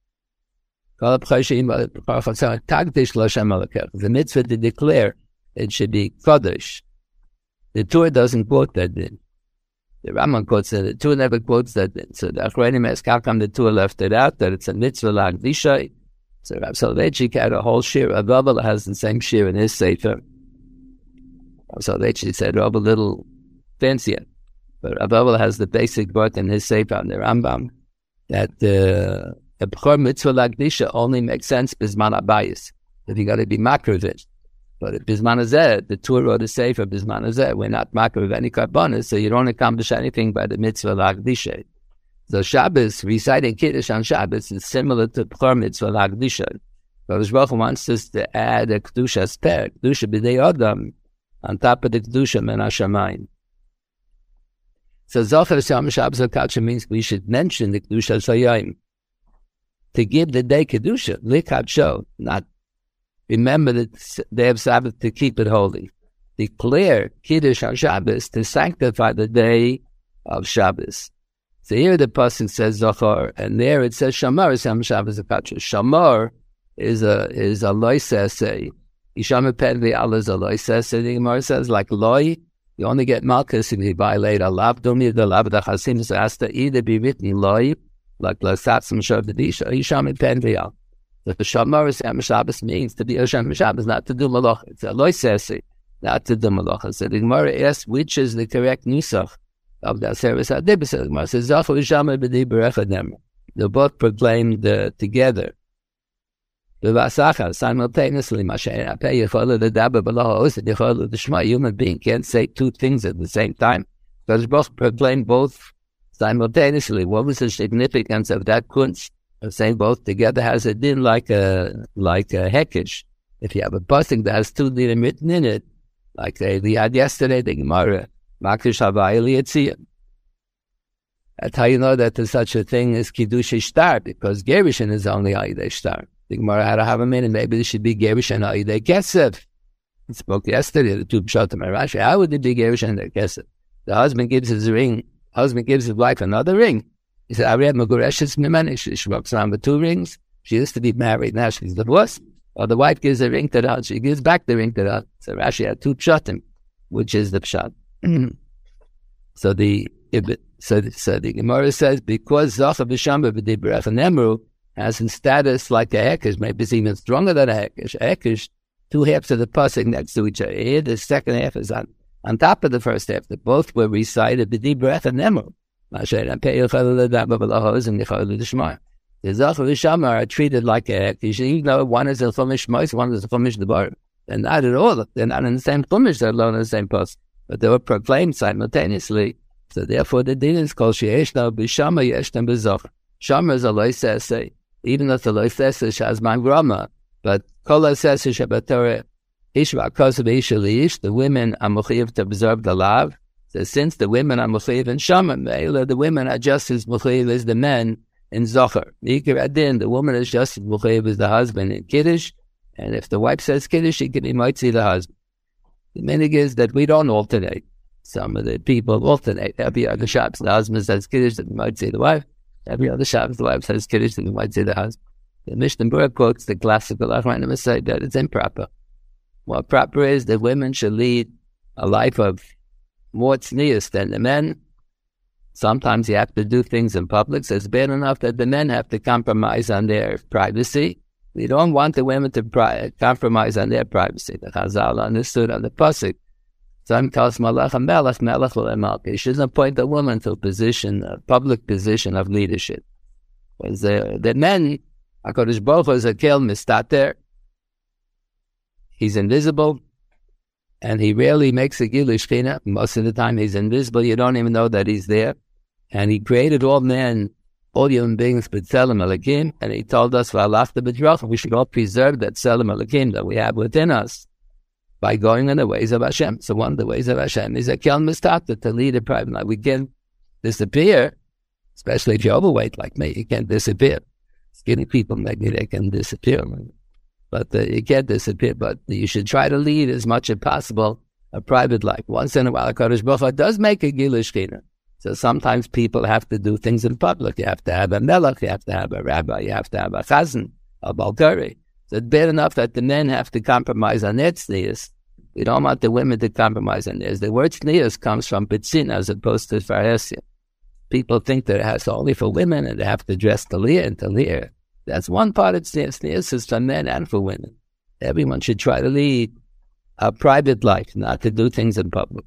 It's a mitzvah to declare it should be Kodesh. The Torah doesn't quote that din. The Rambam quotes that. The Torah never quotes that din. So the Achronim ask how come the Torah left it out, that it's a mitzvah like Lishay. So Rav Soloveitchik had a whole shir. Rav Abel has the same shir in his sefer. Rav Soloveitchik said Rav a little fancier, but Rav Abel has the basic word in his sefer on the Rambam that a b'chor mitzvah like Lisha only makes sense bisman abayis. If you got to be makriv it. But if bisman hazeh, the Torah wrote a sefer bisman hazeh, we're not makriv any karbonis, so you don't accomplish anything by the mitzvah like Lisha. So Shabbos, reciting Kiddush on Shabbos is similar to B'chor Mitzvah L'Akdisha. But Baruch Hu wants us to add a Kedusha's peh, Kedusha B'dei Adam, on top of the Kedusha Men HaShamayim. So Zocher Yom Shabbos HaKadsha means we should mention the Kedusha Hayom. To give the day Kedusha, L'Kadsho, not remember the day of Sabbath to keep it holy. Declare Kiddush on Shabbos to sanctify the day of Shabbos. So here the pasuk says Zohar, and there it says Shamar is Yom Shabbos HaKadsha. Shamar is a loisese. Yisham Pen V'Al is a loisese. The Gemara says like loy, you only get malchus if you violate a lav. Domi the lav the chasim is asked to either be written loy, like lasatzim shavdisha. Yisham Pen V'Al. The Shamar is Yom Shabbos means to be Yom Shabbos, not to do malach. It's a loisese, not to do malach. So the Gemara asks which is the correct nusach of that service. They both proclaimed together. Simultaneously, human being can't say two things at the same time. Because both proclaimed both simultaneously. What was the significance of that kunst of saying both together? Has a din like a hekesh. If you have a pasuk that has two dinim written in it, like we had yesterday, the Gemara. That's how you know that there's such a thing as Kiddush Shtar, because Gerushin is only Ha'idei Shtar. The Gemara had to have a minute, maybe there should be Gerushin Ha'idei Kesef. We spoke yesterday, the two Pshatim and Rashi. How would it be Gerushin Ha'idei Kesef? The husband gives his ring, husband gives his wife another ring. He said, Ariad Magureshes Mimani, she walks around with two rings. She used to be married, now she's divorced. Or the wife gives a ring to the husband, she gives back the ring to the husband. So Rashi had two Pshatim, which is the Pshat. So the Gemara says because Zocha b'Shamba b'Dibrech and Emru has in status like a hekesh, maybe it's even stronger than a hekesh. A hekesh, two halves of the pasuk next to each other. Here the second half is on top of the first half. They both were recited b'Dibrech and Emru. The Zocha b'Shamba are treated like a hekesh, even though one is a chumash mos, one is a chumash debar. They're not at all. They're not in the same chumash. They're alone in the same pasuk. But they were proclaimed simultaneously. So therefore the din is called She'eshna B'Shama Yeshna B'Zoch. Shomer is a loisese, even if the loisese has man grama, but kol loisese shabatorah ishva kosav isha liish, the women are mechuyev to observe the lav. So since the women are mechuyev in shomer, the women are just as mechuyev as the men in zocher. The woman is just as mechuyev as the husband in kiddush, and if the wife says kiddush, she can be mitzi the husband. The minig is that we don't alternate. Some of the people alternate. Every other Shabbos, the husband says kiddush, then we might say the wife. Every other Shabbos, the wife says kiddush, then we might say the husband. The Mishnah Berurah quotes the classical Achronim say that it's improper. What proper is that women should lead a life of more tznius than the men. Sometimes you have to do things in public, so it's bad enough that the men have to compromise on their privacy. We don't want the women to compromise on their privacy. The Chazal understood on the pasuk. Some calls Malach a Melech, Melech l'Malka. You shouldn't appoint a woman to a position, a public position of leadership. Because the men, HaKadosh Baruch Hu is a kel mistater. He's invisible, and he rarely makes a giluy shechina. Most of the time he's invisible. You don't even know that he's there. And he created all men, all human beings, b'tzelem elokim, and he told us, v'alafta b'drachim, we should all preserve that tzelem elokim that we have within us by going in the ways of Hashem. So one of the ways of Hashem is a kel mistata, to lead a private life. We can't disappear, especially if you're overweight like me. You can't disappear. Skinny people, maybe they can disappear, but you can't disappear. But you should try to lead as much as possible a private life. Once in a while, HaKadosh Baruch Hu does make a giluy shechina. So sometimes people have to do things in public. You have to have a melech, you have to have a rabbi, you have to have a chazan, a balkari. So it's bad enough that the men have to compromise on their tznius. We don't want the women to compromise on theirs. The word tznius comes from bitzin as opposed to pharesia. People think that it has only for women and they have to dress talia and talia. That's one part of tznius. Tznius is for men and for women. Everyone should try to lead a private life, not to do things in public.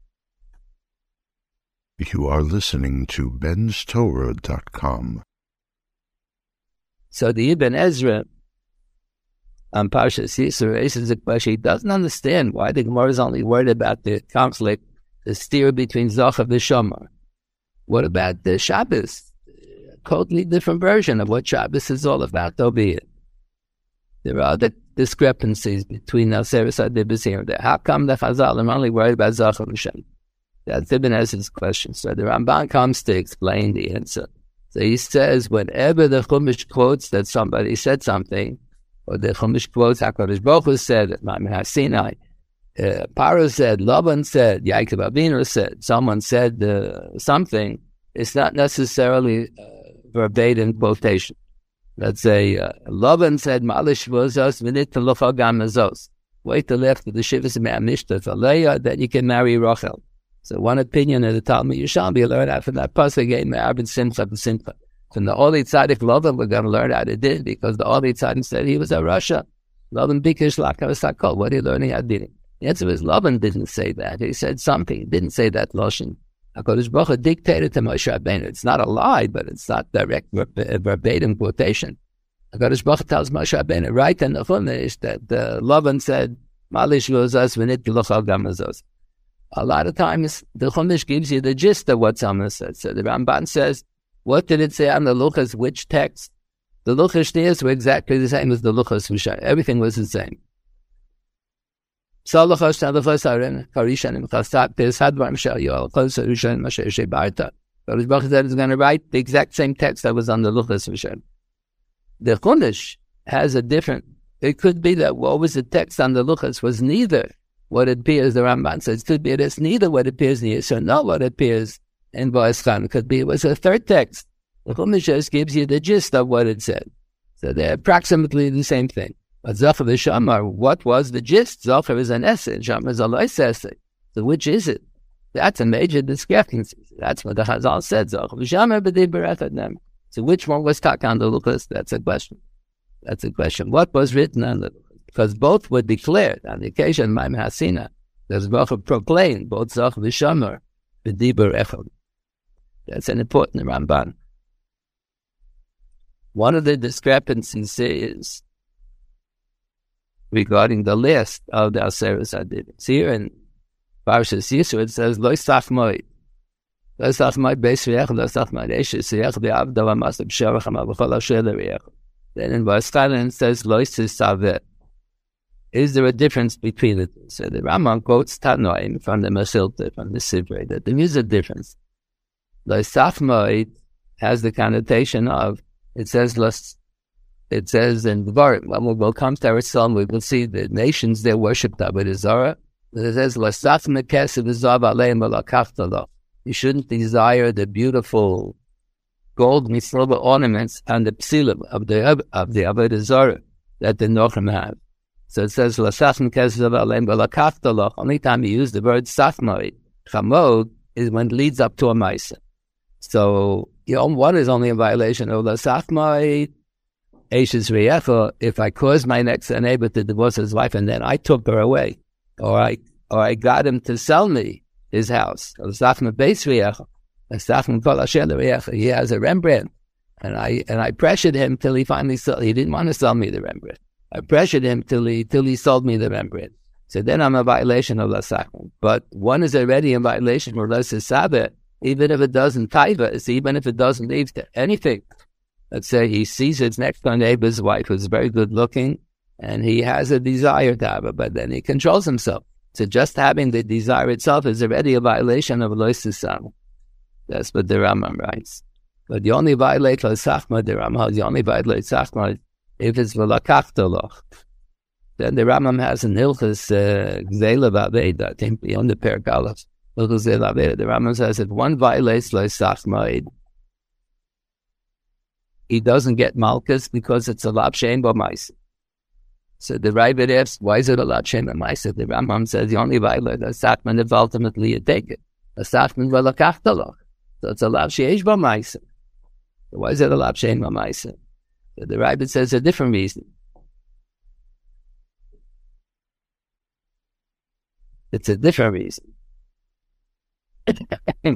You are listening to benstorah.com. So the Ibn Ezra on Parshas Yisro raises a question. He doesn't understand why the Gemara is only worried about the conflict, the steer between Zocher and Shomer. What about the Shabbos? A totally different version of what Shabbos is all about, albeit. There are other discrepancies between Naseres Adibis here and there. How come the Chazal are only worried about Zocher and Shomer? That's Ibn Ezra's question. So the Ramban comes to explain the answer. So he says, whenever the Chumash quotes that somebody said something, or the Chumash quotes HaKadosh Baruch Hu said, Ma'ameh Sinai, Paro said, Laban said, Yaakov Avinu said, someone said something, it's not necessarily verbatim quotation. Let's say, Laban said, Malish v'ozos v'nit t'locha gam azos. Wait till after the Shivas Me'amishta Faleya, then you can marry Rachel. So one opinion of the Talmud Yerushalmi learned out from that pasuk again, Me'arbin Simcha b'Simcha. From the Oli Tzaddik Lavan, we're going to learn how to do it, because the Oli Tzaddik said he was a Rasha. Lavan Bikish Lakav Sakol. What are you learning how to do it? The answer is Lavan didn't say that. He said something. He didn't say that Lashon. HaKadosh Baruch Hu dictated to Moshe Rabbeinu. It's not a lie, but it's not direct verbatim quotation. HaKadosh Baruch Hu tells Moshe Rabbeinu, right in the Chumash, that Lavan said, Malish v'ozos v'nit t'locha gam azos. A lot of times, the Chumash gives you the gist of what someone said. So the Ramban says, what did it say on the Luchas? Which text? The Luchas Shniyas were exactly the same as the Luchas Hushai. Everything was the same. So Luchas Shalachas Harin, Karishanim Chasat, Tes Hadvarim Shal Yoel, Chos Harushanim Masher Shebarta. Baruch Baruch said is going to write the exact same text that was on the Luchas Hushai. The Chumash has a different, it could be that what was the text on the Luchas was neither what it appears, the Ramban says, could be it's neither what appears in Yisro, nor what appears in Boaz Khan. Could be it was a third text. The Chumash just gives you the gist of what it said. So they're approximately the same thing. But Zocher v'Shamar, what was the gist? Zocher is an essay, Shamar is a lois essay. So which is it? That's a major discrepancy. That's what the Chazal said. Zocher v'Shamar b'dibur echad nem. So which one was stuck on the Luchas? That's a question. That's a question. What was written on the Luchas? Because both were declared on the occasion of Ma'ameh Hasina. There's Baruch Hu proclaimed both Zocher v'Shamar b'dibur echad. That's an important Ramban. One of the discrepancies is regarding the list of the Aseres Adibis. Here in Parshas Yisro it says, Lo Saf Moed. That's not my base reaction, that's not my issues. Then in Vaskalan it says, Loisis Saveh. Is there a difference between the two? So the Rambam quotes Tanoim from the Masilta, from the Sivre, that there is a difference. Loisachmoid has the connotation of, it says in Dvarim, when we'll come to Jerusalem, we will see the nations there worshipped Avodah Zarah. It says, Loisachme Kesef Zav Aleim Elakachtalo. You shouldn't desire the beautiful gold and silver ornaments and the psilim of the Avodah Zarah that the Nochim have. So it says, only time you use the word sachmoid, chamod, is when it leads up to a maisa. So, one is only a violation of the sachmoid, Eishes Reyecha, if I caused my next neighbor to divorce his wife and then I took her away, or I got him to sell me his house. He has a Rembrandt, and I pressured him till he finally sold. He didn't want to sell me the Rembrandt. I pressured him till he sold me the Rembrandt. So then I'm a violation of Lasachman. But one is already in violation of Lasachman, even if it doesn't taiva, even if it doesn't lead to anything. Let's say he sees his next door neighbor's wife who's very good looking, and he has a desire to have her, but then he controls himself. So just having the desire itself is already a violation of Lasachman. That's what the Rambam writes. But the only violate Lasachman, the Rambam, the only violate Lasachman, if it's v'lakachtaloch, then the Rambam has an Hilchas Gzeila V'Aveda, I think beyond the Perek Aleph, Hilchas Gzeila V'Aveda. The Rambam says if one violates Loisachmoid, he doesn't get Malkus because it's a Lav Shein B'Maisa. So the Ravid asks, why is it a Lav Shein B'Maisa? The Rambam says the only violate Loisachmoid if ultimately you take it. Loisachmoid v'lakachtaloch. So it's a Lav Shein B'Maisa. So why is it a Lav Shein B'Maisa? So the Ravid says a different reason. It's a different reason. The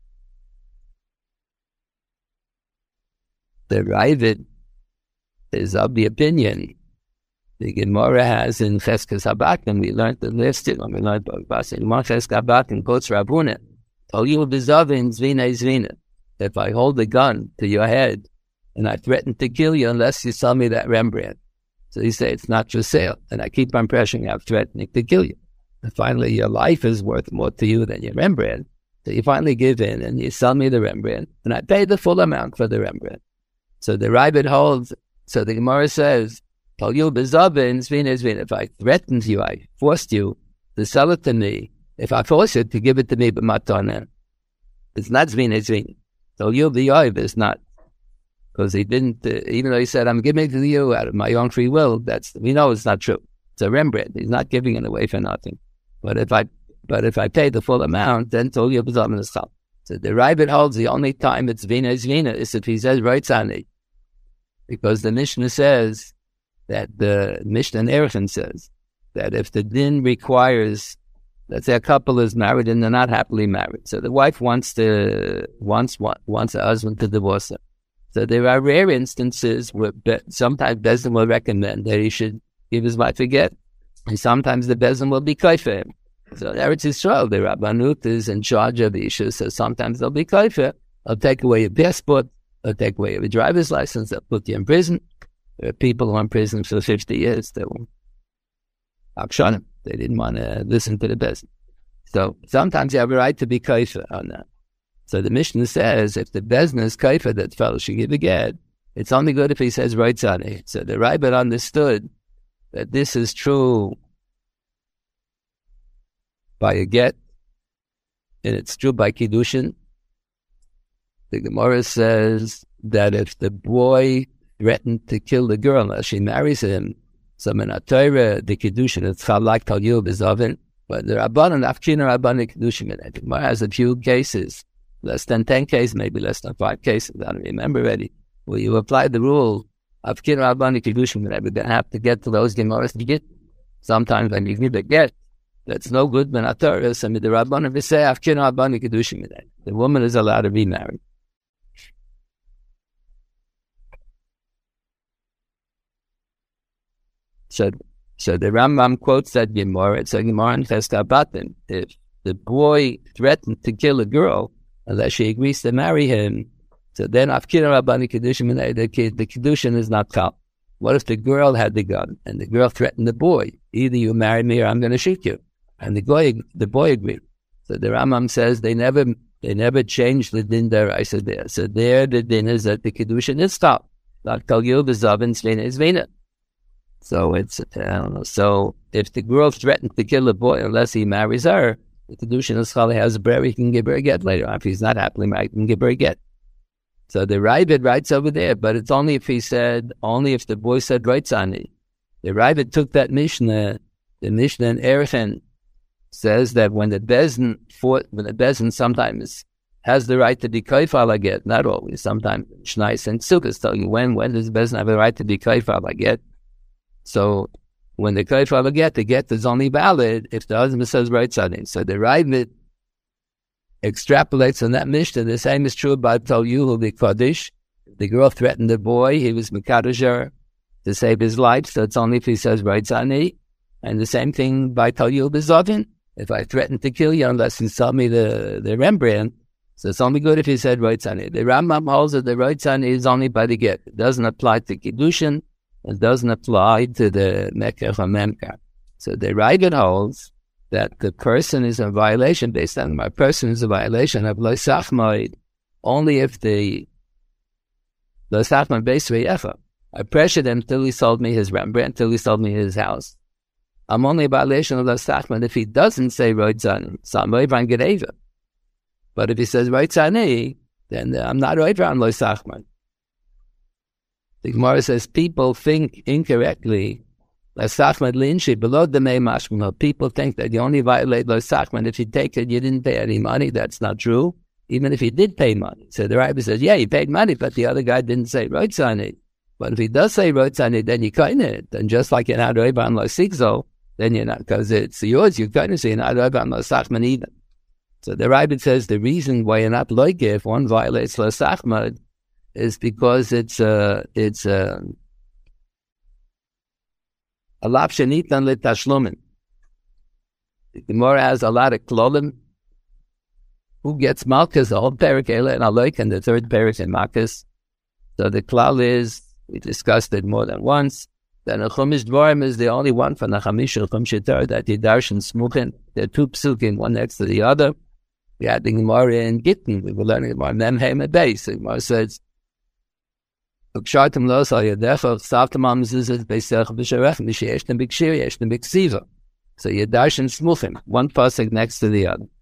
Ravid is of the opinion the Gemara has in Cheskes Habatim. We learned the list when we learned Bas in Cheskes Habatim quotes Rabuna. Tolu b'zavin zvina zvina. If I hold a gun to your head and I threaten to kill you unless you sell me that Rembrandt. So you say it's not for sale. And I keep on pressuring you, I'm threatening to kill you. And finally, your life is worth more to you than your Rembrandt. So you finally give in and you sell me the Rembrandt. And I pay the full amount for the Rembrandt. So the Ravid holds, so the Gemara says, if I threatened you, I forced you to sell it to me. If I force you to give it to me, but matana, it's not zvina zvina. So you'll be is not. Because he didn't, even though he said, I'm giving it to you out of my own free will, we know it's not true. It's a Rembrandt. He's not giving it away for nothing. But if I pay the full amount, then Tol Yobazam is stop. So the Ravid holds the only time it's Vina is if he says Reitzani. Because the Mishnah says that the Mishnah Erechim says that if the din requires, let's say a couple is married and they're not happily married. So the wife wants a husband to divorce her. So there are rare instances where sometimes Bezdin will recommend that he should give his wife a get, and sometimes the Bezdin will be kaifer him. So Eretz Yisrael, the Rabbanut is in charge of the issue, so sometimes they'll be kaifer. They'll take away your passport, they'll take away your driver's license, they'll put you in prison. There are people who are in prison for 50 years. They were akshanim. They didn't want to listen to the Bezdin. So sometimes you have a right to be kaifer on that. So the Mishnah says if the Bezdin is kaifer that fellow should give a get, it's only good if he says Reitzani. So the Rabbit understood that this is true by a get, and it's true by Kiddushin. The Gemara says that if the boy threatened to kill the girl unless she marries him, so in Torah, the Kiddushin, it's like Tal Yub is oven, but the Rabbanan, Afkina Rabbanan Kiddushin, the Gemara has a few cases, less than 10 cases, maybe less than 5 cases, I don't remember already, where you apply the rule of Kin Rabbani Kiddushin, we're going to have to get to those Gemaras to get. Sometimes when you give a get, that's no good when Torah, so the Rabbanan will say, Kin Rabbani Kiddushin, the woman is allowed to be married. So the Rambam quotes that Gemara. It's a Gemara in Cheskes Habatim. If the boy threatened to kill a girl, unless she agrees to marry him. So then, Afkira Rabbani Kedushin, the Kedushin is not kal. What if the girl had the gun and the girl threatened the boy? Either you marry me or I'm going to shoot you. And the boy agreed. So the Rambam says they never changed the din deraisa there. So there the din is that the Kedushin is stopped. Like Kal Yil B'Zavin Zvina is Vina. So it's, I don't know. So if the girl threatened to kill the boy unless he marries her, the Kedushin is Chali has a prayer, he can give her a get later on. If he's not happily married, he can give her a get. So the Ravid writes over there, but it's only if the boy said Reitzani. The Ravid took that Mishnah, the Mishnah in Erechen says that when the Bezdin sometimes has the right to be kaifal get, not always, sometimes Shnais and Sukkos tell you when does the Bezdin have the right to be kaifal get. So when the kaifal get, the get is only valid if the husband says Reitzani. So the Ravid extrapolates on that Mishnah. The same is true about Tal Yuhu the Kaddish. The girl threatened the boy, he was Mekadosher to save his life, so it's only if he says Reitzani. And the same thing by Tal Yuhu B'Zavin. If I threaten to kill you unless you sell me the Rembrandt, so it's only good if he said Reitzani. The Rambam holds that the Reitzani is only by the get. It doesn't apply to Kiddushin. It doesn't apply to the Mekach or Memkar. So the Ravid holds that the person is in violation based on my person is a violation of Lo Sachmoid only if the Lo Sachmoid based Re'echa. I pressured him till he sold me his Rembrandt, till he sold me his house. I'm only a violation of Lo Sachmoid if he doesn't say Reitzani. So I'm over on Gedeva. But if he says Reitzani, then I'm not over on Lo Sachmoid. The Gemara says people think incorrectly. Lo Sachmoid linshi below the Mei Mashma. People think that you only violate Lo Sachmoid if you take it, you didn't pay any money. That's not true. Even if he did pay money. So the Rabbi says, yeah, he paid money, but the other guy didn't say Reitzani. But if he does say Reitzani, then you kind it. Then just like you're not over on Lo Sigzo, then you're not, because it's yours, you kind of say you're not over on Lo Sachmoid either. So the Rabbi says the reason why you're not like if one violates Lo Sachmoid is because it's a lap shenitan l'tashlumin. The Gemara has a lot of klolim. Who gets malchus? The whole perik Eila and Aloik, and the third perik in Malchus. So the klal is, we discussed it more than once, that a Chumash Dvarim is the only one from the Chamish Chumash Torah that you darshan smuchin. There are two psukim, one next to the other. We had the Gemara in Gittin. We were learning Gemara Memheim and Beis. The Gemara says, "Ukshartim lo sal yadecha ksavtam al mezuzah beisech b'sharech mishayeshtem b'kshir yeshtem b'ksiva." So you darshan smuchim, one pasuk next to the other.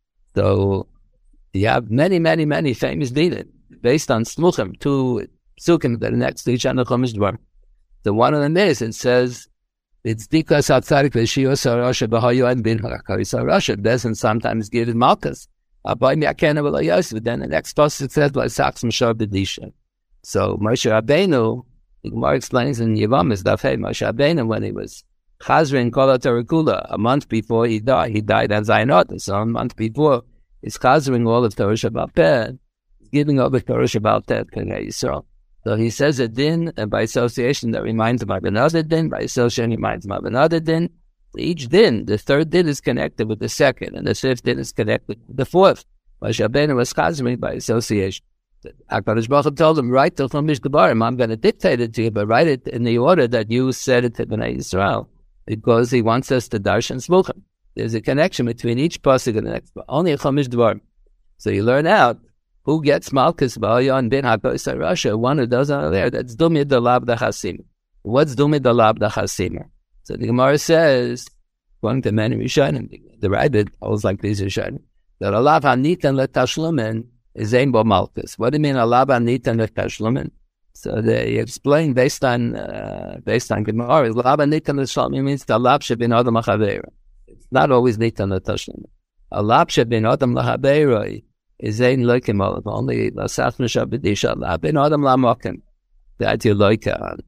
So you have many, many, many famous dinim based on smuchim, two psukim that are next to each other. Chumash Dvarim. The one of them is, it says, it's dikas hatzadik v'shiyos harasha b'hayu and bin harakaris harasha. Doesn't sometimes give it malchus. Abai mi'akena v'lo yosef. Then the next pasuk says, v'asachs m'shar b'disha. So Moshe Rabbeinu, the Gemara explains in Yevamis, Daf Moshe Rabbeinu, when he was chazrin kol Torah, a month before he died as Zayin. So a month before, he's chazrin all of Torah Shabbat Peh, giving over Torah Shabbat Peh to Yisrael. So he says a din, and by association that reminds him of another din, by association reminds him of another din. Each din, the third din is connected with the second, and the fifth din is connected with the fourth. Moshe Rabbeinu was chazrin by association. HaKadosh Baruch Hu told him, write the Chumash Devarim. I'm going to dictate it to you, but write it in the order that you said it to Bnei Yisrael, because he wants us to darshan smuchim. There's a connection between each pasuk and the next, but only a Chumash Devarim. So you learn out who gets malchus ba'ayon bin HaKodesh Rasha, one who doesn't there. That's dumid dalab dachasim. What's dumid dalab dachasim? So the Gemara says, according to many Rishonim, the Ravid holds like these Rishonim, that alav hanitan letashlumen is ein bo malchus. What do you mean alav hanitan letashlumen? So they explain based on Gemara, alav hanitan letashlumen means the alav shebin adam lachaveira. It's not always nitan letashlumen. Alav shebin adam lachaveira is ein loikim olav, only lasach nishah b'disha alav bin adam lamokim. That you like it on.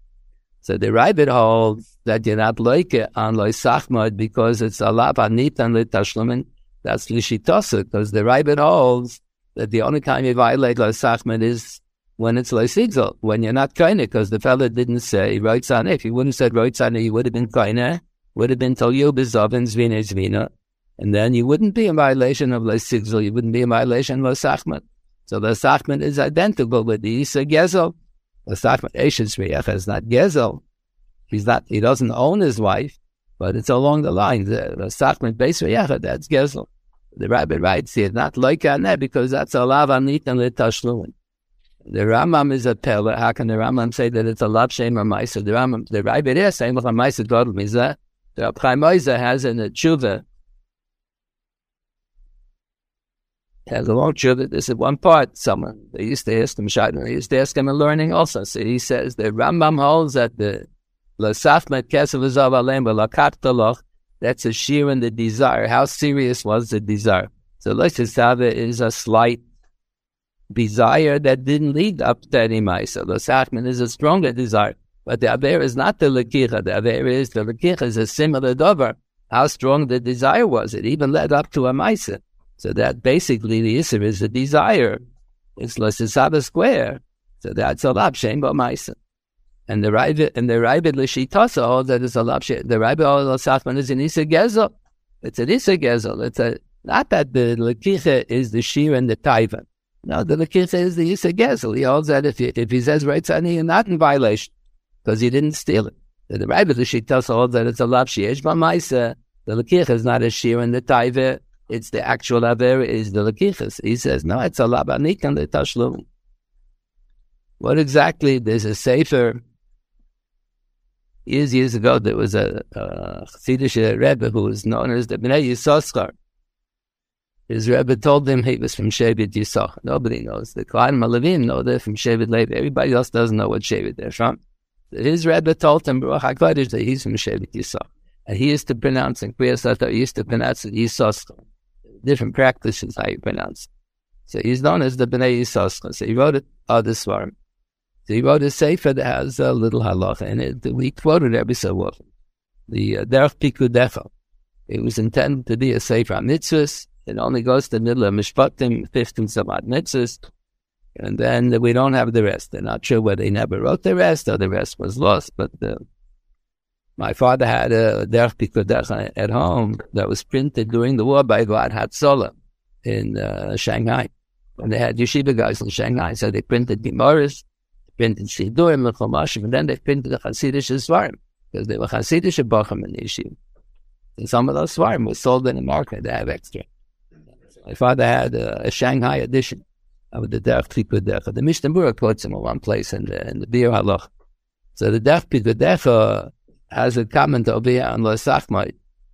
So the Ravid holds that you're not like it on Lo Sachmoid because it's alav hanitan letashlumen. That's l'shitasa, because the Ravid holds that the only time you violate Lo Sachmoid is when it's Lo Sigzol, when you're not kaineh, because the fellow didn't say Reitzaneh. If he wouldn't have said Reitzaneh, he would have been kaineh, would have been Tal Yil B'Zavin Zvina Zvina, And then you wouldn't be in violation of Lesigzel, you wouldn't be in violation of Lesachman. So Lesachman is identical with the Isa Gezel. Lesachman Eshes Riyach is not Gezel. He doesn't own his wife, but it's along the line. The Lesachman Beis Riyach, that's Gezel. The Rabbi writes here, not like Aneh, because that's a lav anit and litashluin. The Rambam is a teller. How can the Rambam say that it's a lav shem or maisa? The Rabbi there saying like a maisa godel mizah. The Reb Chaim Oizer has in the tshuva. Has a long tshuva. This is one part. Someone they used to ask him, they used to ask him in learning also. So he says the Rambam holds that the lasachmet kesav azav alem lakat taloch. That's a sheer in the desire. How serious was the desire? So let's just have it is a slight desire that didn't lead up to any ma'isa. The sachman is a stronger desire, but the aver is not the lekicha. The aver is the lekicha is a similar dover. How strong the desire was, it even led up to a ma'isa. So that basically the isser is the desire. It's l'sisaba square. So that's a lab shem but ma'isa. And the Ravid l'shitasa holds that it's a lab shem. The Ravid holds that sachman is an isa gezel. It's an isa gezel. It's a not that the lekicha is the shir and the taiva. No, the Lekir says the Yisa Gezel. He holds that if he says right Tzani, you're not in violation because he didn't steal it. The Rabbi the Shittas holds that it's a Lav Shiesh B'Maisa. The Lekir is not a Shir and the Taiva. It's the actual Aver is the Lekir. He says, no, it's a Lav Anik and the Tashlum. What exactly? There's a Sefer. Years ago, there was a Chassidish Rebbe who was known as the Bnei Yissaschar. His Rebbe told him he was from Shevet Yisach. Nobody knows. The Kohanim Malevim know they're from Shevet Levi. Everybody else doesn't know what Shevet they're from. His Rebbe told him, Baruch HaKadosh, that he's from Shevet Yisach. And he used to pronounce in Kriyas Sata, he used to pronounce it Yisach. Different practices how you pronounce it. So he's known as the Bnei Yisach. So he wrote it, other Svarim. So he wrote a Sefer that has a little halacha in it. We quoted every so often. The Derech Pikudecha. It was intended to be a Sefer HaMitzvahs. It only goes to the middle of Mishpatim, 15 Samad Mitzvahs, and then we don't have the rest. They're not sure whether they never wrote the rest or the rest was lost, but my father had a Derech Pikudecha at home that was printed during the war by Gvad Hatzolah in Shanghai. And they had yeshiva guys in Shanghai, so they printed Gemaras, printed Sidurim, and Chumashim, and then they printed the Hasidic Svarim, because they were Hasidic Bacham in the yeshiva. And some of those Svarim were sold in the market, they have extra. My father had a Shanghai edition of the Derech Pikudecha. The Mishnah Berurah quotes him in one place in the Bir Halach. So the Derech Pikudecha has a comment over here on Lesachmai.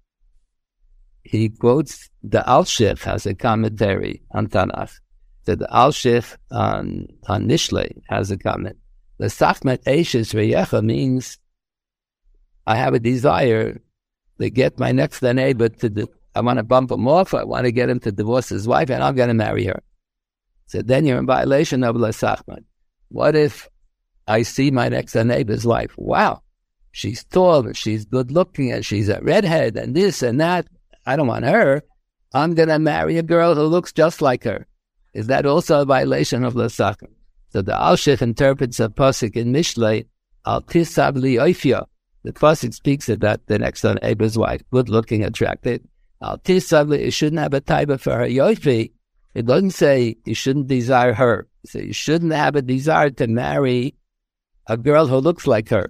He quotes the Alshich has a commentary on Tanakh. So the Alshich on Nishlei has a comment. Lesachmat Eishes Reyecha means I have a desire to get my next door neighbor I want to bump him off. I want to get him to divorce his wife, and I'm going to marry her. So then you're in violation of Lesachman. What if I see my next door neighbor's wife? Wow, she's tall, and she's good looking, and she's a redhead, and this and that. I don't want her. I'm going to marry a girl who looks just like her. Is that also a violation of Lesachman? So the Alshich interprets a pasuk in Mishlei, Al Tisab Li Oifya. The pasuk speaks about the next door neighbor's wife, good looking, attractive. Al Tisab, you shouldn't have a taiba for her yoifi. It doesn't say you shouldn't desire her. So you shouldn't have a desire to marry a girl who looks like her.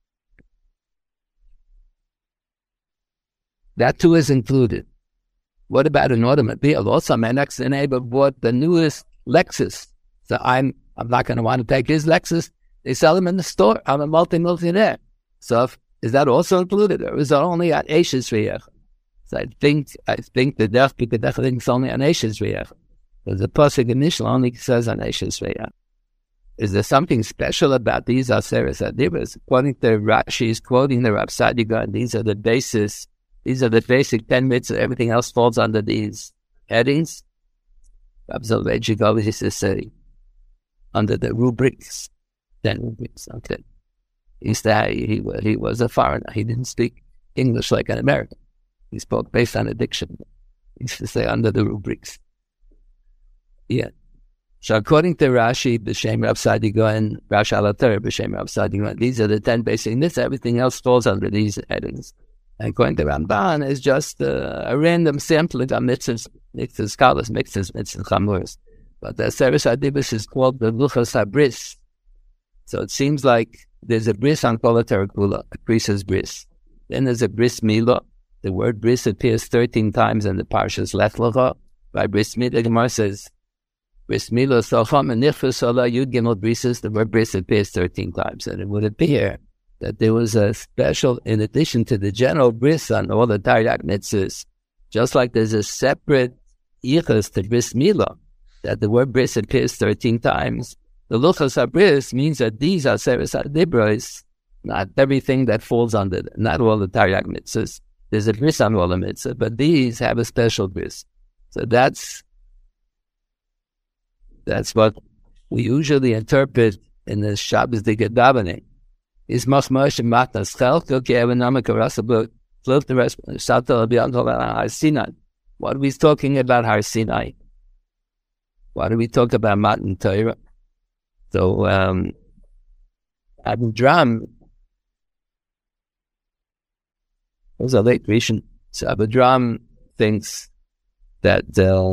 That too is included. What about an automobile? Also, my next neighbor bought the newest Lexus. So I'm not going to want to take his Lexus. They sell them in the store. I'm a multi-millionaire. So is that also included, or is it only at Eishes Riyach? So I think the Derech Pikudecha thinks only on Eishes Riyach. Because the pasuk initially only says on Eishes Riyach. Is there something special about these Aseres Adibas? According to Rashi, is quoting the Rav Sadiga, and these are the basic 10 mitzvahs. Everything else falls under these headings. Rav Soloveitchik always used to say, under the rubrics, 10 rubrics. Okay. He was a foreigner. He didn't speak English like an American. He spoke based on a diction. He used to say under the rubrics. Yeah. So according to Rashi, B'Shem Rav Sadiga and Rashi Alatar, B'Shem Rav Sadiga, these are the 10 basic mitzvahs. Everything else falls under these headings. And according to Ramban, is just a random sampling of mitzvahs, kalas, mitzvahs, chamuras. But the Aseres Adibus is called the Luchas HaBris. So it seems like there's a bris on Kol HaTorah, a priest's bris. Then there's a bris milah. The word bris appears 13 times in the Parshas Lech Lecha. By bris milah, the Gemara says, bris milah, socham, and nichus, olah, yud, gimel, brises. The word bris appears 13 times. And it would appear that there was a special, in addition to the general bris on all the Taryag mitzvahs, just like there's a separate yichus to bris milah, that the word bris appears 13 times. The Luchas HaBris means that these are Aseres HaDibros, not everything that falls under them, not all the Taryag mitzvahs. There's a bris on all the mitzvahs, but these have a special bris. So that's what we usually interpret in the Shabbos Diga Davening. Is machmash and matnas chelk, okay, evanamik arasabut, flip the rest, Shatel beyond Har Sinai. What are we talking about Har Sinai? Why do we talk about Matan Torah? So, Abu Dram was a late Rishon. So Abu Dram thinks that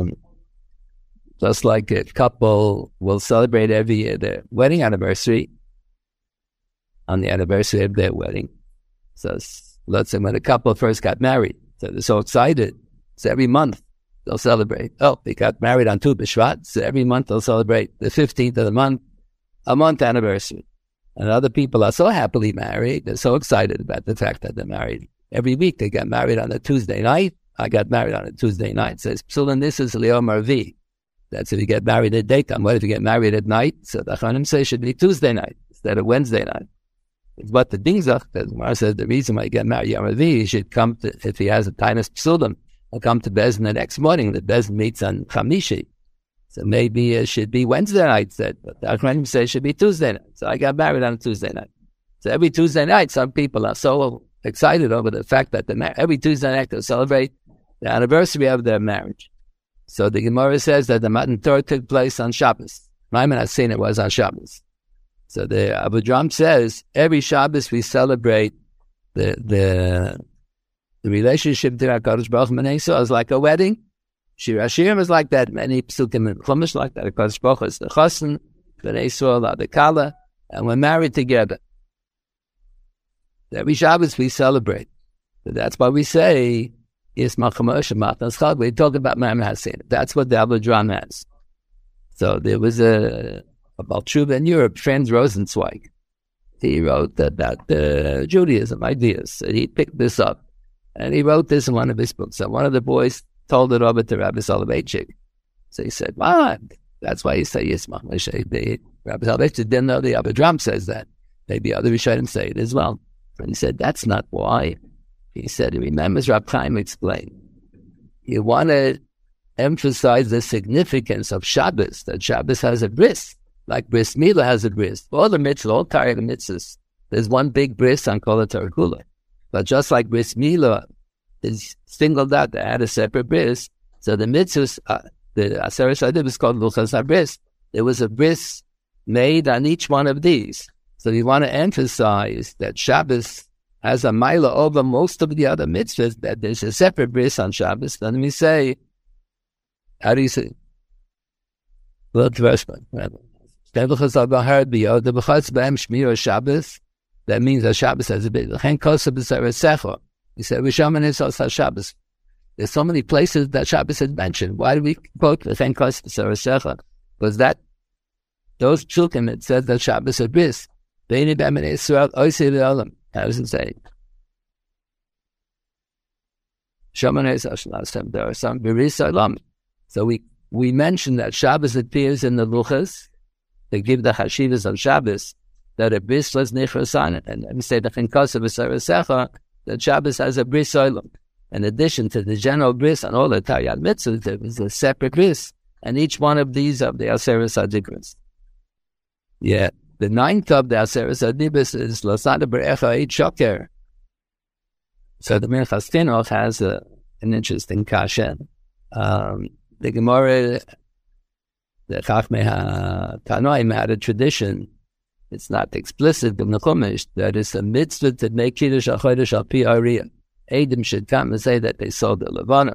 just like a couple will celebrate every year their wedding anniversary on the anniversary of their wedding. So let's say when a couple first got married, so they're so excited. So every month they'll celebrate. Oh, they got married on Tu B'Shvat, so every month they'll celebrate the 15th of the month, a month anniversary. And other people are so happily married, they're so excited about the fact that they're married. Every week they get married on a Tuesday night. I got married on a Tuesday night. So it's Psulan, this is Leo Marvi. That's if you get married at daytime. What if you get married at night? So the Chanim say it should be Tuesday night instead of Wednesday night. It's what the Dingzach, the Gemara says the reason why you get married Yom Revi, he should come to, if he has a Tainus Psulim, he'll come to Bezin the next morning. The Bezin meets on Chamishi. So maybe it should be Wednesday night, said, but the Chanim say it should be Tuesday night. So I got married on a Tuesday night. So every Tuesday night, some people are so excited over the fact that every Tuesday night they'll celebrate the anniversary of their marriage. So the Gemara says that the Matan Torah took place on Shabbos. Maimon has seen it was on Shabbos. So the Abu Dram says every Shabbos we celebrate the relationship to HaKadosh Baruch Hu is like a wedding. Shir Hashirim is like that. Many psukim in Chumash like that. HaKadosh Baruch Hu is the Chassan, Bnei Yisrael, the Kala, and we're married together. Every Shabbos we celebrate. So that's why we say, Yes, Malchamosh and Matan Schal. We talk about Maimon Hassin. That's what the Abu Dram has. So there was a Baal Tshuva in Europe, Franz Rosenzweig. He wrote about Judaism ideas. And he picked this up. And he wrote this in one of his books. And one of the boys told it over to Rabbi Soloveitchik. So he said, what? That's why he said, yes, Rabbi Soloveitchik didn't know the Abu Dram says that. Maybe other Rishonim say it as well. And he said, that's not why. He said, he remembers Rab Chaim explained. You want to emphasize the significance of Shabbos, that Shabbos has a bris, like Bris Milah has a bris. All the mitzvahs, all Taryag mitzvahs, there's one big bris on Kol HaTorah Kula. But just like Bris Milah is singled out to add a separate bris, so the mitzvahs, the Aseres HaDibros is called Luchas HaBris. There was a bris made on each one of these. So you want to emphasize that Shabbos has a milah over most of the other mitzvahs, that there's a separate bris on Shabbos. Let me say, how do you say? That means that Shabbos has a bit. He said, Shabbos. There's so many places that Shabbos is mentioned. Why do we quote because that those children, it says that Shabbos is bris. How does it say? There are some biris olam. So we mentioned that Shabbos appears in the Luchas. They give the Hashivas of Shabbos that a bris was nichras on it. And we say the Chinkas of Aseresecha that Shabbos has a bris olam. In addition to the general bris on all the Taryag mitzvahs, there is a separate bris. And each one of these of the Aseres HaDibros. Yeah. The ninth of the Aseres HaDibros is Lasada Berecha Eid Shoker. So the Minchas Chinuch has an interesting kasha. The Gemara, the Chachmei HaTanoim had a tradition. It's not explicit in the Chumash that it's a mitzvah to make Kiddush HaChodesh al Pi Ariyah. Adam should come and say that they saw the Levana.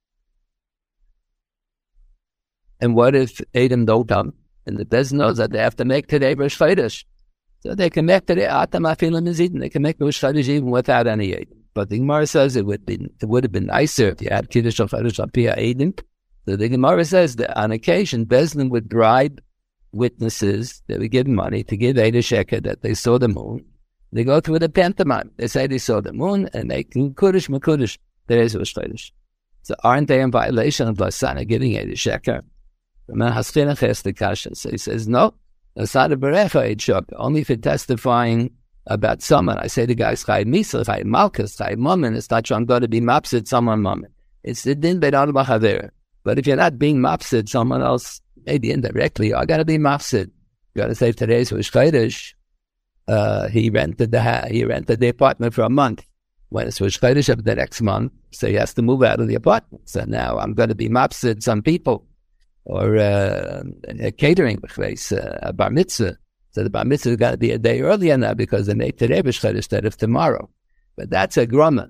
And what if Adam don't come? And the Beis knows that they have to make today Rosh Chodesh. So they can make today Atam Afilim Mizidin. They can make Rosh Chodesh even without any Adam. But the Gemara says it would have been nicer if you had Kiddush of Chodesh al Pi Adam. So the Gemara says that on occasion, Bezdin would bribe witnesses. They would give money to give Eida Sheker that they saw the moon. They go through the pantomime. They say they saw the moon and they can Kiddush Mekudesh. There is Rosh Chodesh. So aren't they in violation of Lasana giving Eida Sheker? The man Haschinach has the kasha. So he says, no, Lasana Berecha Eid Sheker. Only for testifying about someone. I say the guy's Chai Misa, Chai Malkus, Chai Mammon. It's not I'm going to be mapsid someone Mammon. It's the din Beit Adam HaChavera. But if you're not being mapsid someone else, maybe indirectly, you got to be mapsid. You got to say today's Rosh Chodesh. He rented the apartment for a month. When it's Rosh Chodesh of the next month, so he has to move out of the apartment. So now I'm going to be mapsid some people, or a catering place, a bar mitzvah. So the bar mitzvah has got to be a day earlier now because they make today Rosh Chodesh instead of tomorrow. But that's a grummer.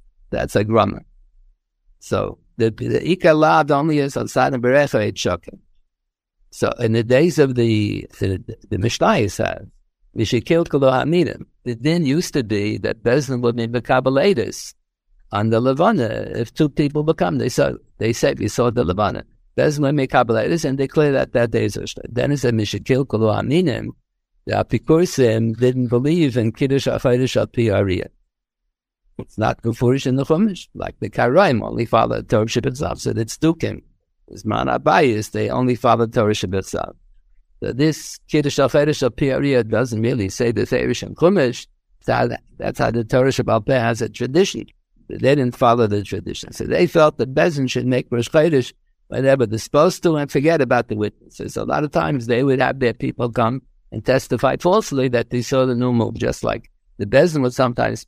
So the Ikar Lav only is on Sadan Berecha Eid Sheker. So in the days of the Mishnah says, Mishikil Kolo Hamidim, the din used to be that Bezdin would be Mekabalatis on the Levana. If two people become, they said we saw the Levana. Bezdin would make Kabalatis and declare that day is Rosh Chodesh. Then it said Mishikil Kolo Hamidim. The Apikursim didn't believe in Kiddush HaChodesh al Pi Ariyah. It's not Gufurish in the Chumash, like the Karaim only follow Torah Shabbat so it's Dukim. It's Man Abayis, they only follow Torah Shabbat. So this Kiddush HaChodesh al Pi Ariyah doesn't really say the Ferish and Chumash. That's how the Torah Shabbat has a tradition. They didn't follow the tradition. So they felt that Bezin should make Rosh Chodesh whenever they're supposed to and forget about the witnesses. A lot of times they would have their people come and testify falsely that they saw the new moon, just like the Bezin would sometimes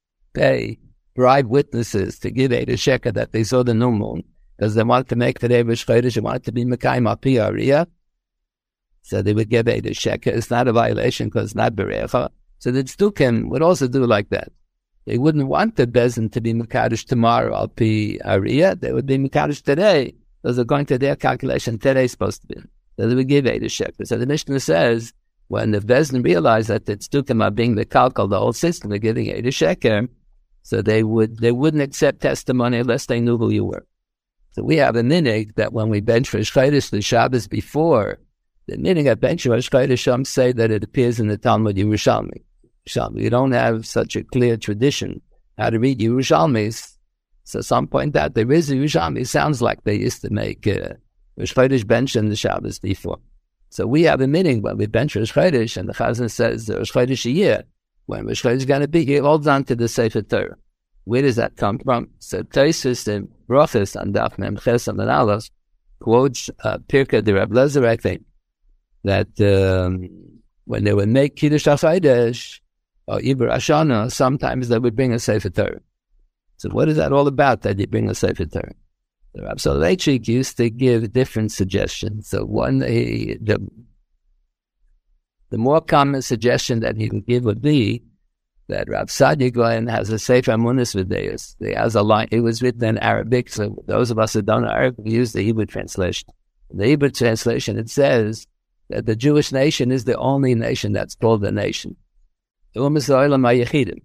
bribe witnesses to give Eida Sheker that they saw the new moon because they wanted to make today Rosh Chodesh, they wanted to be Mekayim al Pi Ariyah. So they would give Eida Sheker. It's not a violation because it's not Berecha. So the Tzdukim would also do like that. They wouldn't want the Bezin to be Mekadosh tomorrow al Pi Ariyah. They would be Mekadosh today because they're going to their calculation. Today's supposed to be. So they would give Eida Sheker. So the Mishnah says, when the Bezdin realized that the Tzdukim are being the kalkal, the whole system, they're giving Eida Sheker, so they wouldn't accept testimony unless they knew who you were. So we have a minig that when we bench Rosh Chodesh the Shabbos before, the minig at bench Rosh Chodesh, some say that it appears in the Talmud Yerushalmi. You don't have such a clear tradition how to read Yerushalmis. So some point out there is a Yerushalmi. It sounds like they used to make Rosh Chodesh bench in the Shabbos before. So we have a meeting when we bench Rosh Chodesh, and the Chazan says Rosh Chodesh a year. When Rosh Chodesh is going to be, he holds on to the Sefer Torah. Where does that come from? So Tosfos in Brachos on Daf Mem Ches and Aleph quotes Pirkei de Reb Lezer, I think, that when they would make Kiddush HaChodesh or Iber Ashana, sometimes they would bring a Sefer Torah. So what is that all about, that you bring a Sefer Torah? The Rav Soloveitchik used to give different suggestions. So one, the more common suggestion that he would give would be that Rav Saadia Gaon has a Sefer Amunas V'Deus. He has a line, it was written in Arabic, so those of us who don't know Arabic, we use the Hebrew translation. In the Hebrew translation, it says that the Jewish nation is the only nation that's called a nation. We're the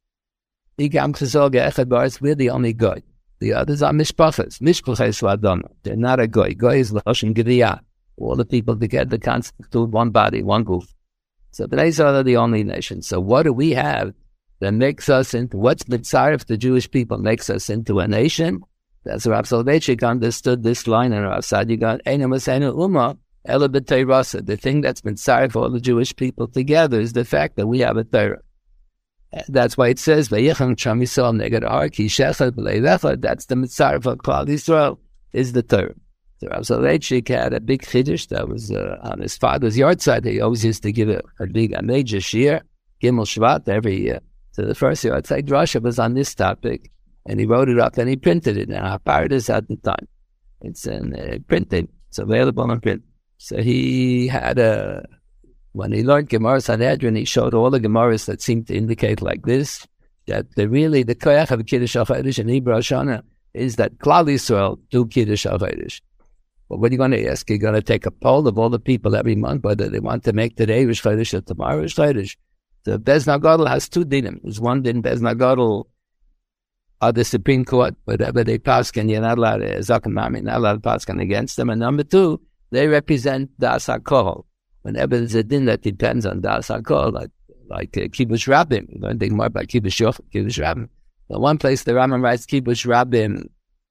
only goy. The others are mishpachas. Mishpachas v'adona. They're not a goy. Goy is l'choshen gediyah. All the people together constitute one body, one group. So these are the only nation. So what do we have that makes us into, what's mitzaref the Jewish people makes us into a nation? That's Rav Soloveitchik understood this line in Rav Saadia Gaon. Eina Masena Uma, Ela b'Teirasa. The thing that's mitzaref all the Jewish people together is the fact that we have a Torah. That's why it says, Vayichan Cham Yisrael neged Har Ki Shechad B'lei Lechad. That's the mitzaref of Klal Yisrael, is the Torah. So Rav Soloveitchik had a big chiddush that was on his father's yahrzeit. He always used to give a major shiur, Gimel Shvat, every year. So the first yahrzeit drasha was on this topic, and he wrote it up and he printed it. And I borrowed it at the time. It's in printed. It's available in print. So he had when he learned Gemara Sanhedrin, he showed all the Gemaras that seemed to indicate like this, that the koyach of Kiddush HaChodesh in Hebrew Hashanah is that Klal Yisrael do Kiddush HaChodesh. But what are you going to ask? You're going to take a poll of all the people every month whether they want to make today Rosh Chodesh or tomorrow Rosh Chodesh. The Bez Nagadol has two dinim. There's one din, Bez Nagadol, or the Supreme Court, whatever they pass, and you're not allowed to, Zaken Mami, not allowed to pass against them. And number two, they represent Das HaKol. Whenever there's a din that depends on Das HaKol, like Kibush Rabbim, you learn more about Kibush Yochid, Kibush Rabbim. The one place the Rambam writes Kibush Rabbim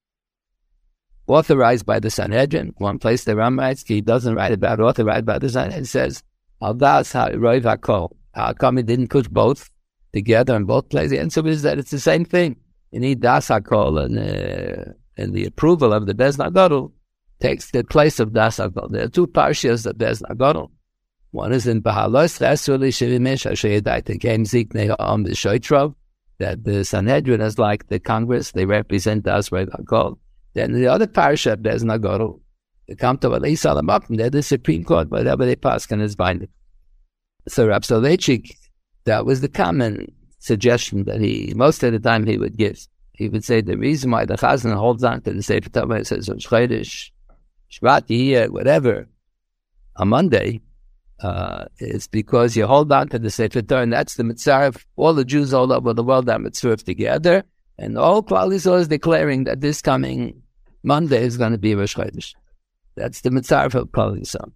authorized by the Sanhedrin. One place the Rambam writes he doesn't write about authorized by the Sanhedrin. It says Al Das HaRoiv HaKol. How come he didn't put both together in both places? The answer is that it's the same thing. You need Das HaKol, and the approval of the Bez Nagadol takes the place of Das HaKol. There are two parshas of Bez Nagadol. One is in Bahalos Chesruli Shivimish Ashayadai came Ziknei Ha'am B'Shoitrov, that the Sanhedrin is like the Congress, they represent Das HaKol. Then the other parsha of Bez Nagadol, they come to Alei Salam up, and they're the Supreme Court, whatever they pass can is binding. So Rav Soloveitchik, that was the common suggestion that most of the time he would give. He would say the reason why the Chazan holds on to the Sefer Torah, it says Rosh Chodesh, Shvat, Yiyah, whatever, on Monday, is because you hold on to the Sefer Torah, and that's the mitzvah of all the Jews all over the world that mitzvah together, and all Klal Yisrael is declaring that this coming Monday is going to be Rosh Chodesh. That's the mitzvah of Klal Yisrael.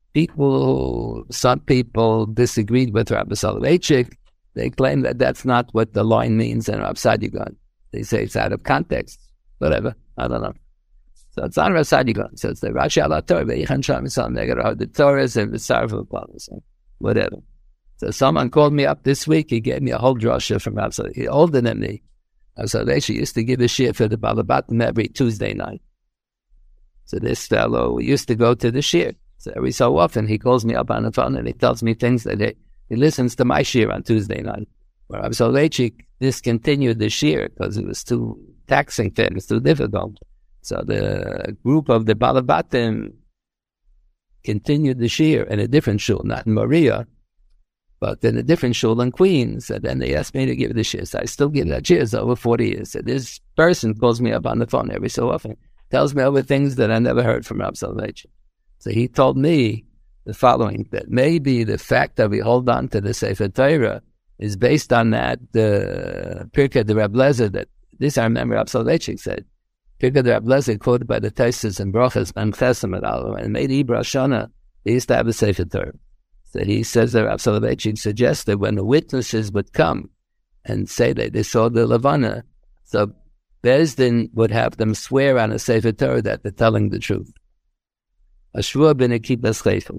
Some people disagreed with Rabbi Soloveitchik. They claim that that's not what the line means in Rav Sadigan. They say it's out of context. Whatever. I don't know. So it's not Rav Sadigan. So it's the Rashi ala Torah. The Torah is in the Sarva Klaus. Whatever. So someone called me up this week. He gave me a whole drasha from Rav Sadigan. He's older than me. Rav Sadigan used to give a shir for the Balabatim every Tuesday night. So this fellow used to go to the shir. So every so often he calls me up on the phone and he tells me things that he listens to my shir on Tuesday night. Where Rabbi Soloveitchik discontinued the shir because it was too taxing for him, it was too difficult. So the group of the Balabatim continued the shir in a different shul, not in Maria, but in a different shul in Queens. And then they asked me to give the shir. So I still give that shir. It's over 40 years. So this person calls me up on the phone every so often, tells me over things that I never heard from Rabbi Soloveitchik. So he told me the following, that maybe the fact that we hold on to the Sefer Torah is based on that, the Pirkei de Reb Lezer, that this I remember Rab Soloveitchik said, Pirkei de Reb Lezer quoted by the Taisus and Brochas and Chesem and all, and made Ibra Shana, they used to have a Sefer Torah. So he says that Rab Soloveitchik suggested when the witnesses would come and say that they saw the Levana, so Bezdin would have them swear on a Sefer Torah that they're telling the truth. Ashvua b'nekitas chayfus.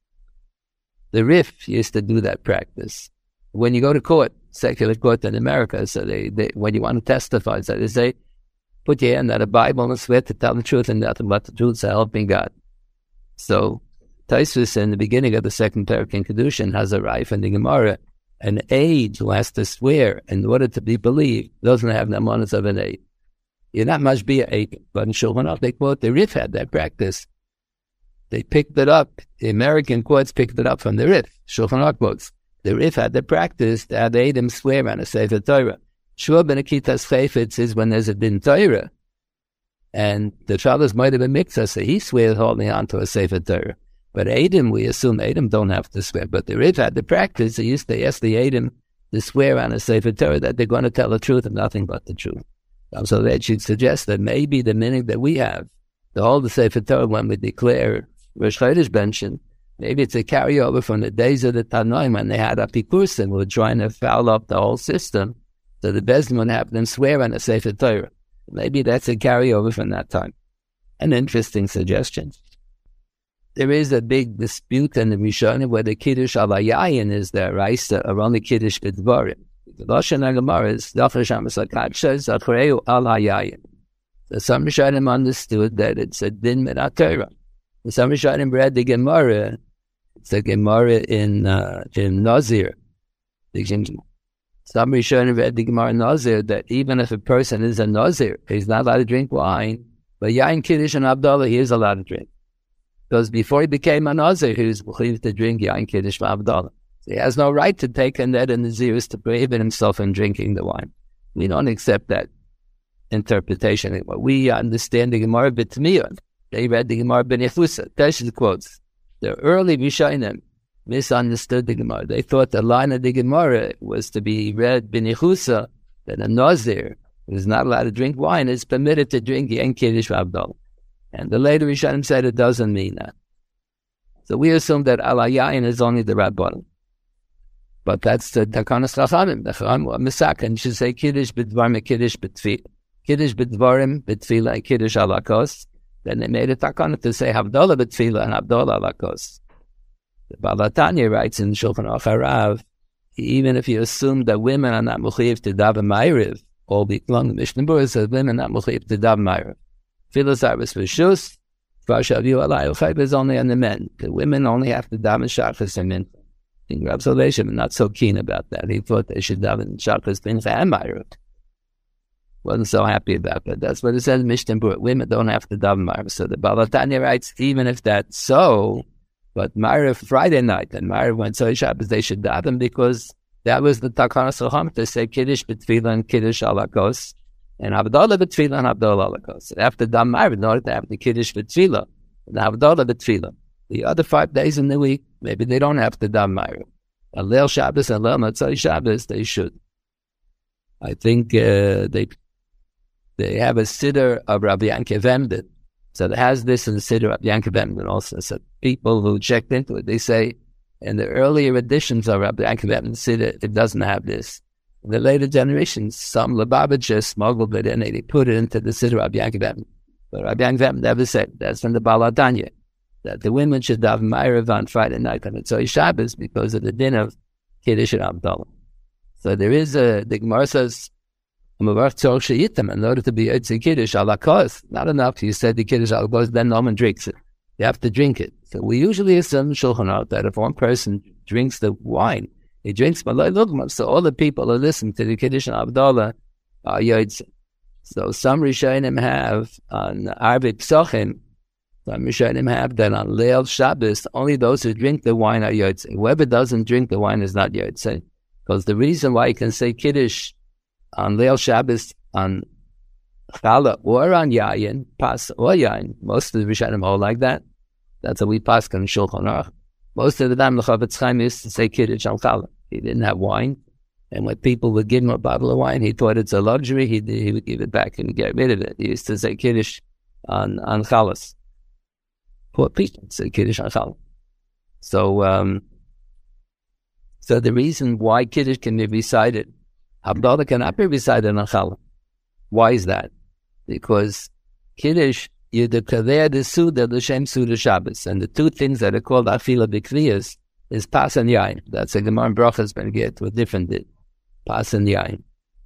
The Rif used to do that practice. When you go to court, secular court in America, so they when you want to testify, so they say, put your hand on a Bible and swear to tell the truth and nothing but the truth, so help me God. So Taisus in the beginning of the second parak in Kedushin has a rife in the Gemara. An aide who has to swear in order to be believed doesn't have the manas of an aide. You're not much be an aide, but in Shulchan Aruch they quote the Rif had that practice. They picked it up. The American courts picked it up from the Rif. Shulchan Aruch quotes. The Rif had the practice that they had him swear on a Sefer Torah. Shua b'nekitas chayfetz is when there's a din Torah, and the fellows might have been mikzah, so he swears holding on to a Sefer Torah. But Adam, we assume Adam don't have to swear. But the Rif had the practice. They used to ask the Adam to swear on a Sefer Torah that they're going to tell the truth and nothing but the truth. So that should suggest that maybe the meaning that we have, to hold the Sefer Torah when we declare Rosh Chodesh Benson, maybe it's a carryover from the days of the Tanoim when they had Apikursim, who were trying to foul up the whole system, so the Bezdin would have them swear on the Sefer Torah. Maybe that's a carryover from that time. An interesting suggestion. There is a big dispute in the Rishonim where the Kiddush al Hayayin is the Raisa around the Kiddush B'Dvarim. The Lashon HaGemara is Dachar Shamas HaKadsha Zachreu al Hayayin. So some Rishonim understood that it's a din min HaTorah. Some Rishonim read the Gemara. It's a Gemara in Nazir. Some Rishonim read the Gemara in Nazir that even if a person is a Nazir, he's not allowed to drink wine, but Yain Kiddush and Abdallah, he is allowed to drink. Because before he became a Nazir, he was believed to drink Yain Kiddush and Abdallah. So he has no right to take a net in the zeros to prohibit himself from drinking the wine. We don't accept that interpretation. What we understand the Gemara B'Tmiyah. They read the Gemara B'Nechusa. Tesh quotes. The early Rishonim misunderstood the Gemara. They thought the line of the Gemara was to be read B'Nechusa, that a Nazir who is not allowed to drink wine is permitted to drink Yen Kiddush V'Avdol. And the later Rishonim said it doesn't mean that. So we assume that Ala Yayin is only the Rabbanim. But that's the Takanas Chachamim. The Chachamim are Misakan should say Kiddush B'Dvarim, Kiddush B'Tfila. Kiddush B'Dvarim, B'Tfila, and Kiddush Ala Kos. Then they made a Takana to say Havdalah B'Tfila and Havdalah Ala Kos. The Baal HaTanya writes in Shulchan Aruch Harav, even if you assume that women are not Mechuyev to daven Ma'ariv, all week long, the Mishnah Berurah says women are not Mechuyev to daven Ma'ariv. Tfilas Arvis V'Shus, V'Shaviu Alai U'Chayv is only on the men. The women only have to daven Shachas and Mincha. I think Rav Soloveitchik was not so keen about that. He thought they should daven Shachas, Mincha, and Ma'ariv. Wasn't so happy about that. That's what it says in Mishnah Berurah. Women don't have to daven Ma'ariv. So the Baal HaTanya writes, even if that's so, but Ma'ariv Friday night and Ma'ariv Wednesday Shabbos, they should daven because that was the Takanas Chacham to say Kiddush B'Tfila and Kiddush Ala Kos and Havdalah B'Tfila and Havdalah Ala Kos. After daven Ma'ariv, in order to have the Kiddush B'Tfila and Havdalah B'Tfila. The other 5 days in the week, maybe they don't have to daven Ma'ariv. On Leil Shabbos and Leil Motzei Shabbos, they should. I think they have a siddur of Rabbi Yankov Emden. So it has this in the Siddur of Yankov Emden also. So people who checked into it, they say in the earlier editions of Rabbi Yankov Emden Siddur, it doesn't have this. In the later generations, some Lubavitchers smuggled it in and they put it into the Siddur of Yankov Emden. But Rabbi Yankov Emden never said, that's from the Baal HaTanya, that the women should have Ma'ariv on Friday night on Motzei Shabbos because of the din of Kiddush and Havdalah. So there is the Gemara says, in order to be Yotze Kiddush Ala Kos, not enough you said the Kiddush Ala Kos, then no one drinks it. You have to drink it. So we usually assume Shulchan Aruch that if one person drinks the wine, he drinks Malay Lugma, so all the people who listen to the Kiddush and Havdalah are Yotze. So some Rishonim have on Arvei Psochim, some Rishonim have that on Leil Shabbos, only those who drink the wine are Yotze. Whoever doesn't drink the wine is not Yotze. Because the reason why you can say Kiddush on Leil Shabbos, on Challah, or on Yayin, Pas or Yayin. Most of the Rishonim hold like that. That's what we pass on Shulchan Aruch. Most of the time, the Chavetz Chaim used to say Kiddush on Challah. He didn't have wine. And when people would give him a bottle of wine, he thought it's a luxury, he would give it back and get rid of it. He used to say Kiddush on Chalas. Poor people say Kiddush on Challah. So the reason why Kiddush can be recited, Havdalah cannot be recited on Challah. Why is that? Because Kiddush, you declare the Suda, the Shem Suda Shabbos. And the two things that are called Afila B'Kviyas is Pas and Yain. That's a Gemara in Brachas Ben get to a different din. Pas and Yain.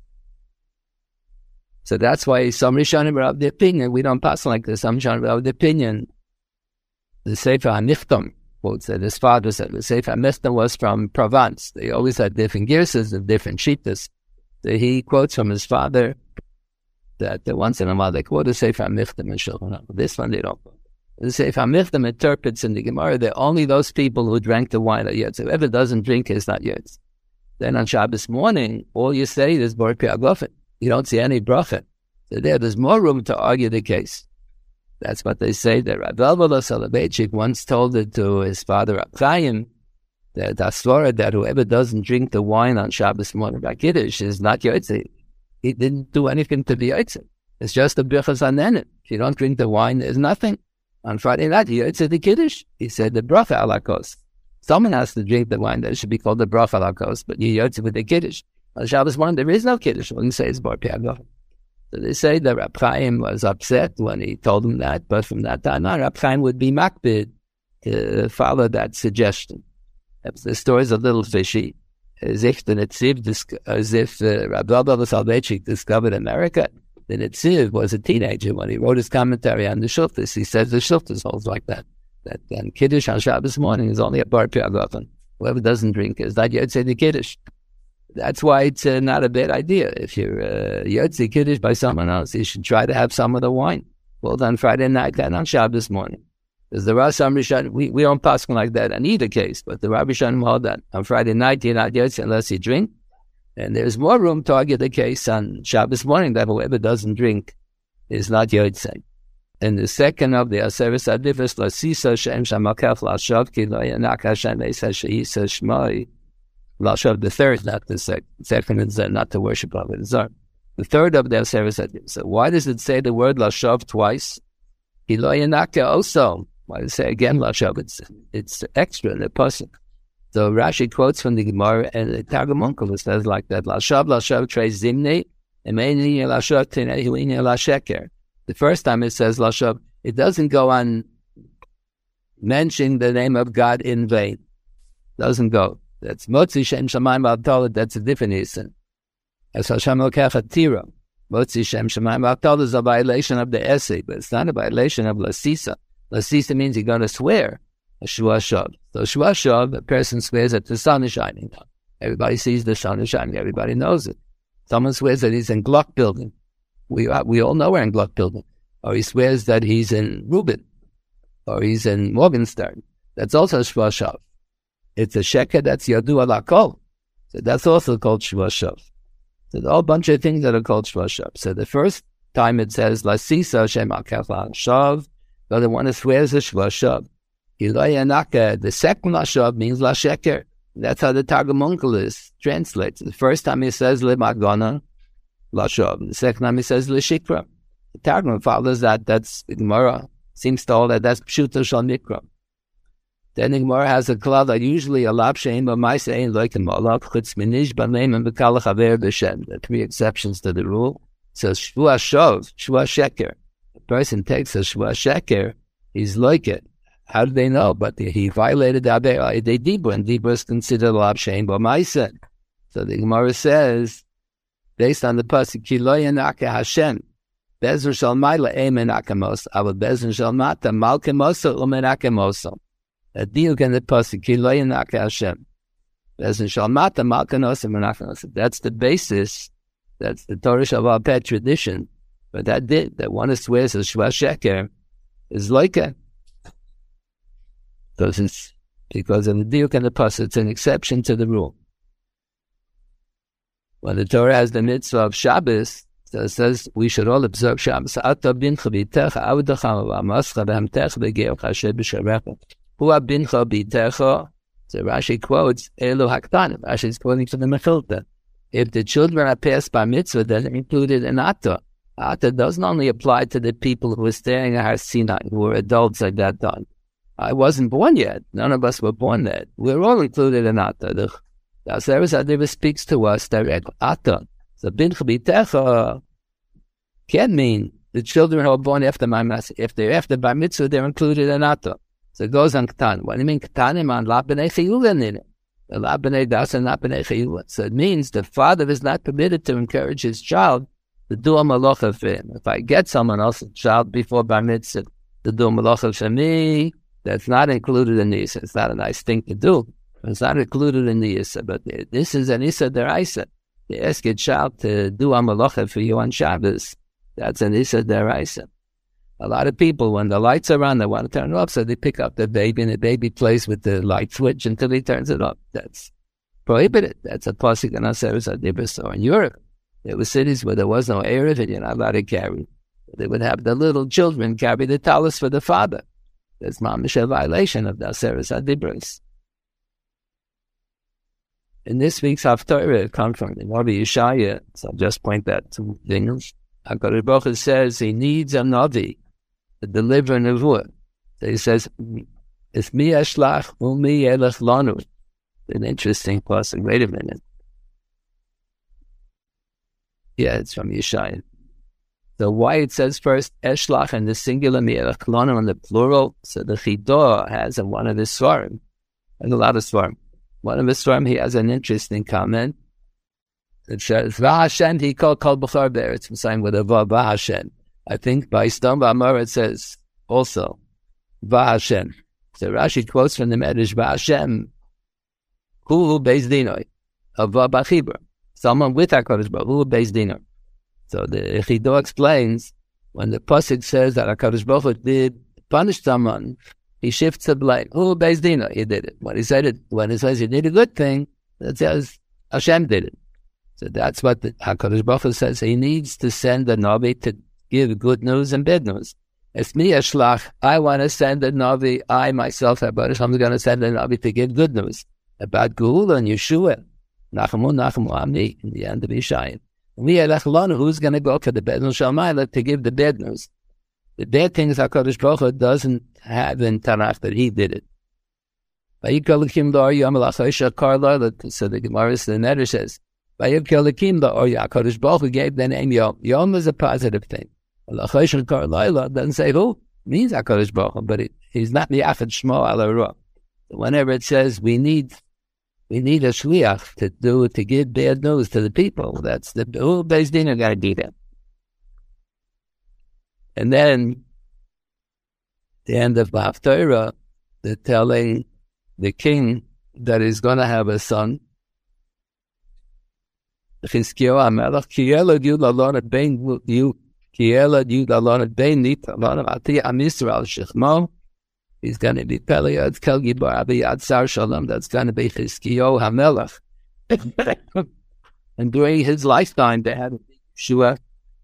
So that's why some Rishonim are of the opinion, we don't pass like this. Some Rishonim are of the opinion, the Sefer HaNichtam quotes that his father said, the Sefer HaNichtam was from Provence. They always had different girsas and different shittas. So he quotes from his father that once in a while they quote the Sefer HaNichtam and Shulchan Aruch. This one they don't quote. The Sefer HaNichtam interprets in the Gemara that only those people who drank the wine are Yotze. Whoever doesn't drink is not Yotze. Then on Shabbos morning, all you say is Baruch Pi'aglofen. You don't see any bracha. So there's more room to argue the case. That's what they say. That Rav Elvelah Soloveitchik once told it to his father Rav Chaim, that Asvara, that whoever doesn't drink the wine on Shabbos morning by Kiddush is not Yotze. He didn't do anything to be Yotze. It's just a Birchas Hanenin. If you don't drink the wine, there's nothing. On Friday night, he Yotze the Kiddush. He said the bracha ala kos. Someone has to drink the wine. That should be called the bracha ala kos, but you Yotze with the Kiddush. On Shabbos morning, there is no Kiddush. When you say it's Baruch Pi'aglofen. So they say that Rab Chaim was upset when he told him that, but from that time on, Rab Chaim would be makbid to follow that suggestion. The story is a little fishy. As if Rab Elvelah Soloveitchik discovered America, the Netziv was a teenager when he wrote his commentary on the Shultas. He says the Shultas holds like that. That Kiddush on Shabbos morning is only a Baruch Pi'aglofen. Whoever doesn't drink is not Yotze the Kiddush. That's why it's not a bad idea. If you're Yotze Kiddush by someone else, you should try to have some of the wine, both on Friday night and on Shabbos morning. Because the Rasham Rishon, we don't pass like that in either case, but the Rabbi Shalom hold that on Friday night you're not yotze unless you drink. And there's more room to argue the case on Shabbos morning that whoever doesn't drink is not yotze. And the second of the Aseres Adivos, Lasisa Shem Shamakef Lashav Ki Lo Yanak Hashem Eisa Sheisa Shmai Lashav, the third, not the second. Second is not to worship of it. The third of the Aseres Adivos. So why does it say the word Lashav twice? Ki Lo Yanak also. Why does it say again Lashav? It's extra in the pasuk. So Rashi quotes from the Gemara and the Targum Onkelos says like that: Lashav treis zimni, emeni Lashav tinei huini Lasheker. The first time it says Lashav, it doesn't go on mentioning the name of God in vain. Doesn't go. That's Motzi Shem Shamayim B'Avtolah. That's a different reason. As Hashem Lokech Atira. Motzi Shem Shamayim B'Avtolah is a violation of the essay, but it's not a violation of Lasisa. Lasisa means you're going to swear. A Shua Shav. So Shua Shav, a person swears that the sun is shining. Everybody sees the sun is shining. Everybody knows it. Someone swears that he's in Gluck building. We all know we're in Gluck building. Or he swears that he's in Reuben. Or he's in Morgenstern. That's also Shua Shav. It's a sheker that's Yadu ala kol. So that's also called Shua Shav. So there's a whole bunch of things that are called Shua Shav. So the first time it says Lasisa Shem Akef Shav, but the one that swears is Shua Shav. The second Lashav means Lasheker. That's how the Targum Onkelos translates. The first time he says Lemagana, Lashav. The second time he says Leshikra. The Targum follows that. That's the Gemara. Seems to hold that that's Pshuta Shal Mikra. Then the Gemara has a klal that usually a lab shein b'maisa ein loikim olav chutz minish b'leim and b'kal chaver b'shem. There are three exceptions to the rule. It says Shua Shav, Shua Sheker. The person takes a Shua Sheker, he's like it. How do they know? But he violated the Dibur, and Dibur is considered Lab Shein B'Maisa. So the Gemara says, based on the pasuk, Ki Lo Yanaka Hashem, Bezer Shal Maila Emenakamos, Ava Bezer Shal Mata Malkemoso Umenakemoso. A diuk in the pasuk, Ki Lo Yanaka Hashem, Bezer Shal Mata Malkemoso Umenakemoso. That's the basis. That's the Torah Shavuot Peh tradition. But that one who swears a Shua Sheker is like it. Because of the diuk and the pasuk, it's an exception to the rule. When the Torah has the mitzvah of Shabbos, so it says we should all observe Shabbos. Who abincha bitecha? So Rashi quotes Elu Haktanim. Rashi is quoting from the Mechilta. If the children are passed by mitzvah, they're included in Atta. Atta doesn't only apply to the people who were staying at Har Sinai, who were adults at that time. I wasn't born yet. None of us were born yet. We're all included in Atta. The Aseres Adivos speaks to us directly. Atta. So Bincha Bitecha can mean the children who are born after my mitzvah. If they're after Bar Mitzvah, they're included in Atta. So it goes on Ktan. What do you mean Ktanim on La B'nei Chiyulah in it? The La B'nei Das and La B'nei Chiyulah. So it means the father is not permitted to encourage his child to do a malacha for him. If I get someone else's child before Bar Mitzvah to do a malacha for me, that's not included in the Issa. It's not a nice thing to do. It's not included in the Issa. But this is an Issa deraisa. They ask your child to do a malacha for you on Shabbos. That's an Issa deraisa. A lot of people, when the lights are on, they want to turn it off, so they pick up the baby, and the baby plays with the light switch until he turns it off. That's prohibited. That's a pasuk in Aseres Adivos. Or in Europe, there were cities where there was no Erev, and you're not allowed to carry. They would have the little children carry the talis for the father. That's mamish a violation of the Aseres Adivos. In this week's Haftarah, it comes from the Rabbi Yeshaya, so I'll just point that to things. HaKadosh Baruch Hu says he needs a Navi to deliver a Nevuah. So he says, it's mi eshlach umi yelech lanu. An interesting pasuk. Wait a minute. Yeah, it's from Yeshaya. So why it says first eshlach in the singular, mi yelech lanu in the plural? So the Chidah has in one of his svarim, and a lot of svarim. One of his svarim, he has an interesting comment. It says, V'Hashem, he called Kol B'char Be'eretz Mitzrayim with a V'Hashem. I think by Stam B'Amar it says also, V'Hashem. So Rashi quotes from the Medrash, V'Hashem, Hu Beis Dinoi, of V'Bachibra. Someone with HaKadosh Baruch Hu Beis Dinoi. So the Chido explains, when the pasuk says that HaKadosh Baruch Hu did punish someone he shifts the blame. Who Beis Din? He did it. When he says he did a good thing, that says Hashem did it. So that's what the HaKadosh Baruch Hu says. He needs to send a Navi to give good news and bad news. It's me a shlach. I want to send a Navi. I myself, I'm going to send a Navi to give good news about Geula and Yeshua. Nachamu Amni in the end of Yishayim. Who's going to go for the bad news Shalmaila to give the bad news? The bad things HaKadosh Baruch Hu doesn't have in Tanakh that he did it. So the Gemara, the Neder says, HaKadosh Baruch Hu gave the name Yom. Yom is a positive thing. Doesn't say who. It means HaKadosh Baruch Hu, but he's not Mi'achad Shmo Ala Ruach. Whenever it says we need a shliach to give bad news to the people, that's the whole Beis Din are going to do that. And then the end of Haftarah, they're telling the king that he's going to have a son. Chizkiyahu HaMelech, Ki yelad Yud Lalonat Bein Nita Lalonat Atiyah Am Yisrael Shechmo. He's going to be Peliad Kel Gibar Abiyad Sar Shalom. That's going to be Chizkiyahu HaMelech. And during his lifetime, they had Yeshua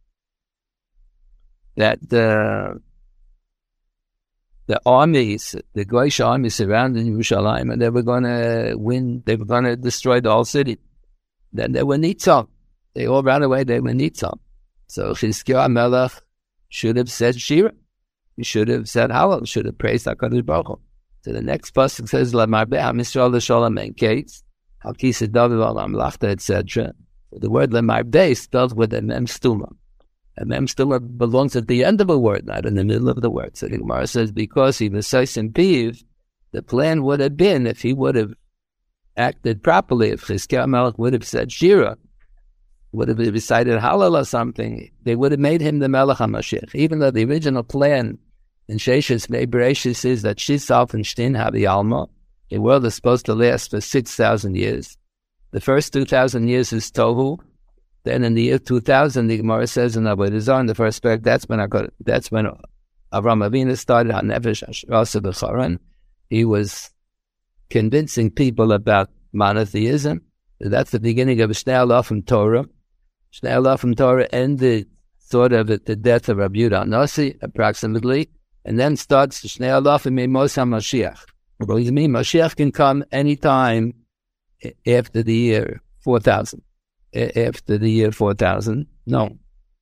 that the armies, the Goyish army surrounding Yerushalayim, and they were going to win. They were going to destroy the whole city. Then they were Nitzam. They all ran away. They were Nitzam. So Chizkiyahu HaMelech should have said Shira. He should have said Hallel. Should have praised HaKadosh Baruch Hu. So the next pasuk says LaMarbeh HaMisrael L'Sholem En Kates Halkisa David Al-Amlachta, etc. The word LaMarbeh is spelled with a mem stuma. A mem stuma belongs at the end of a word, not in the middle of the word. So the Gemara says because he was Saisim Piv, the plan would have been, if he would have acted properly, if Chizkiyahu HaMelech would have said Shira, would have recited Hallel or something, they would have made him the Melech HaMashiach. Even though the original plan in Sheshis Mei Bereshis is that Shisaf and Shtin have the Alma, the world is supposed to last for 6,000 years. The first 2,000 years is Tohu. Then in the year 2000, the Gemara says in Avodah Zarah, in the first book, that's when Avraham Avinu started on Nefesh Rasa B'Charan. He was convincing people about monotheism. That's the beginning of Shnei Alafim Torah. Shnei Alafim Torah ended sort of at the death of Rabbi Yehuda HaNasi, approximately, and then starts the Shnei Alafim Mimos HaMashiach. What does it mean? Mashiach can come anytime after the year 4000. After the year 4000? No.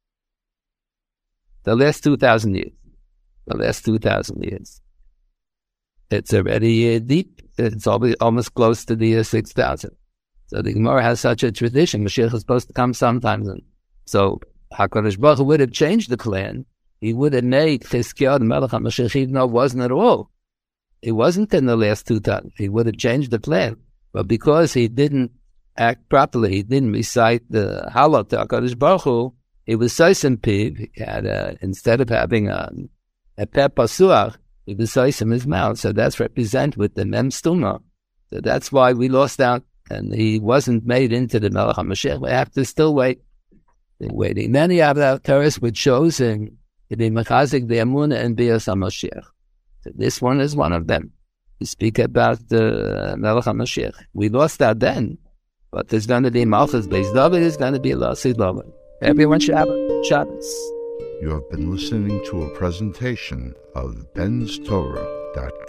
The last 2,000 years. The last 2,000 years. It's already deep. It's almost close to the year 6,000. So the Gemara has such a tradition. Mashiach is supposed to come sometimes. And so HaKadosh Baruch Hu would have changed the plan. He would have made Chizkiyahu the Melech HaMashiach, even though it wasn't at all. It wasn't in the last 2,000. He would have changed the plan. But because he didn't act properly, he didn't recite the Hallel to HaKadosh Baruch Hu, he was Saisim Piv. He had instead of having a Peh Pasuach, he was Saisim his mouth. So that's represented with the Mem Stuma. So that's why we lost out. And he wasn't made into the Melech HaMashiach. We have to still wait. Waiting. Many of the Torahs were chosen to be Mechazik, the Emunah, and Bias HaMashiach. So this one is one of them. We speak about the Melech HaMashiach. We lost out then, but there's going to be Malchus Beis David, there's going to be Lassid David. Everyone should have a Shabbos. You have been listening to a presentation of benstorah.com.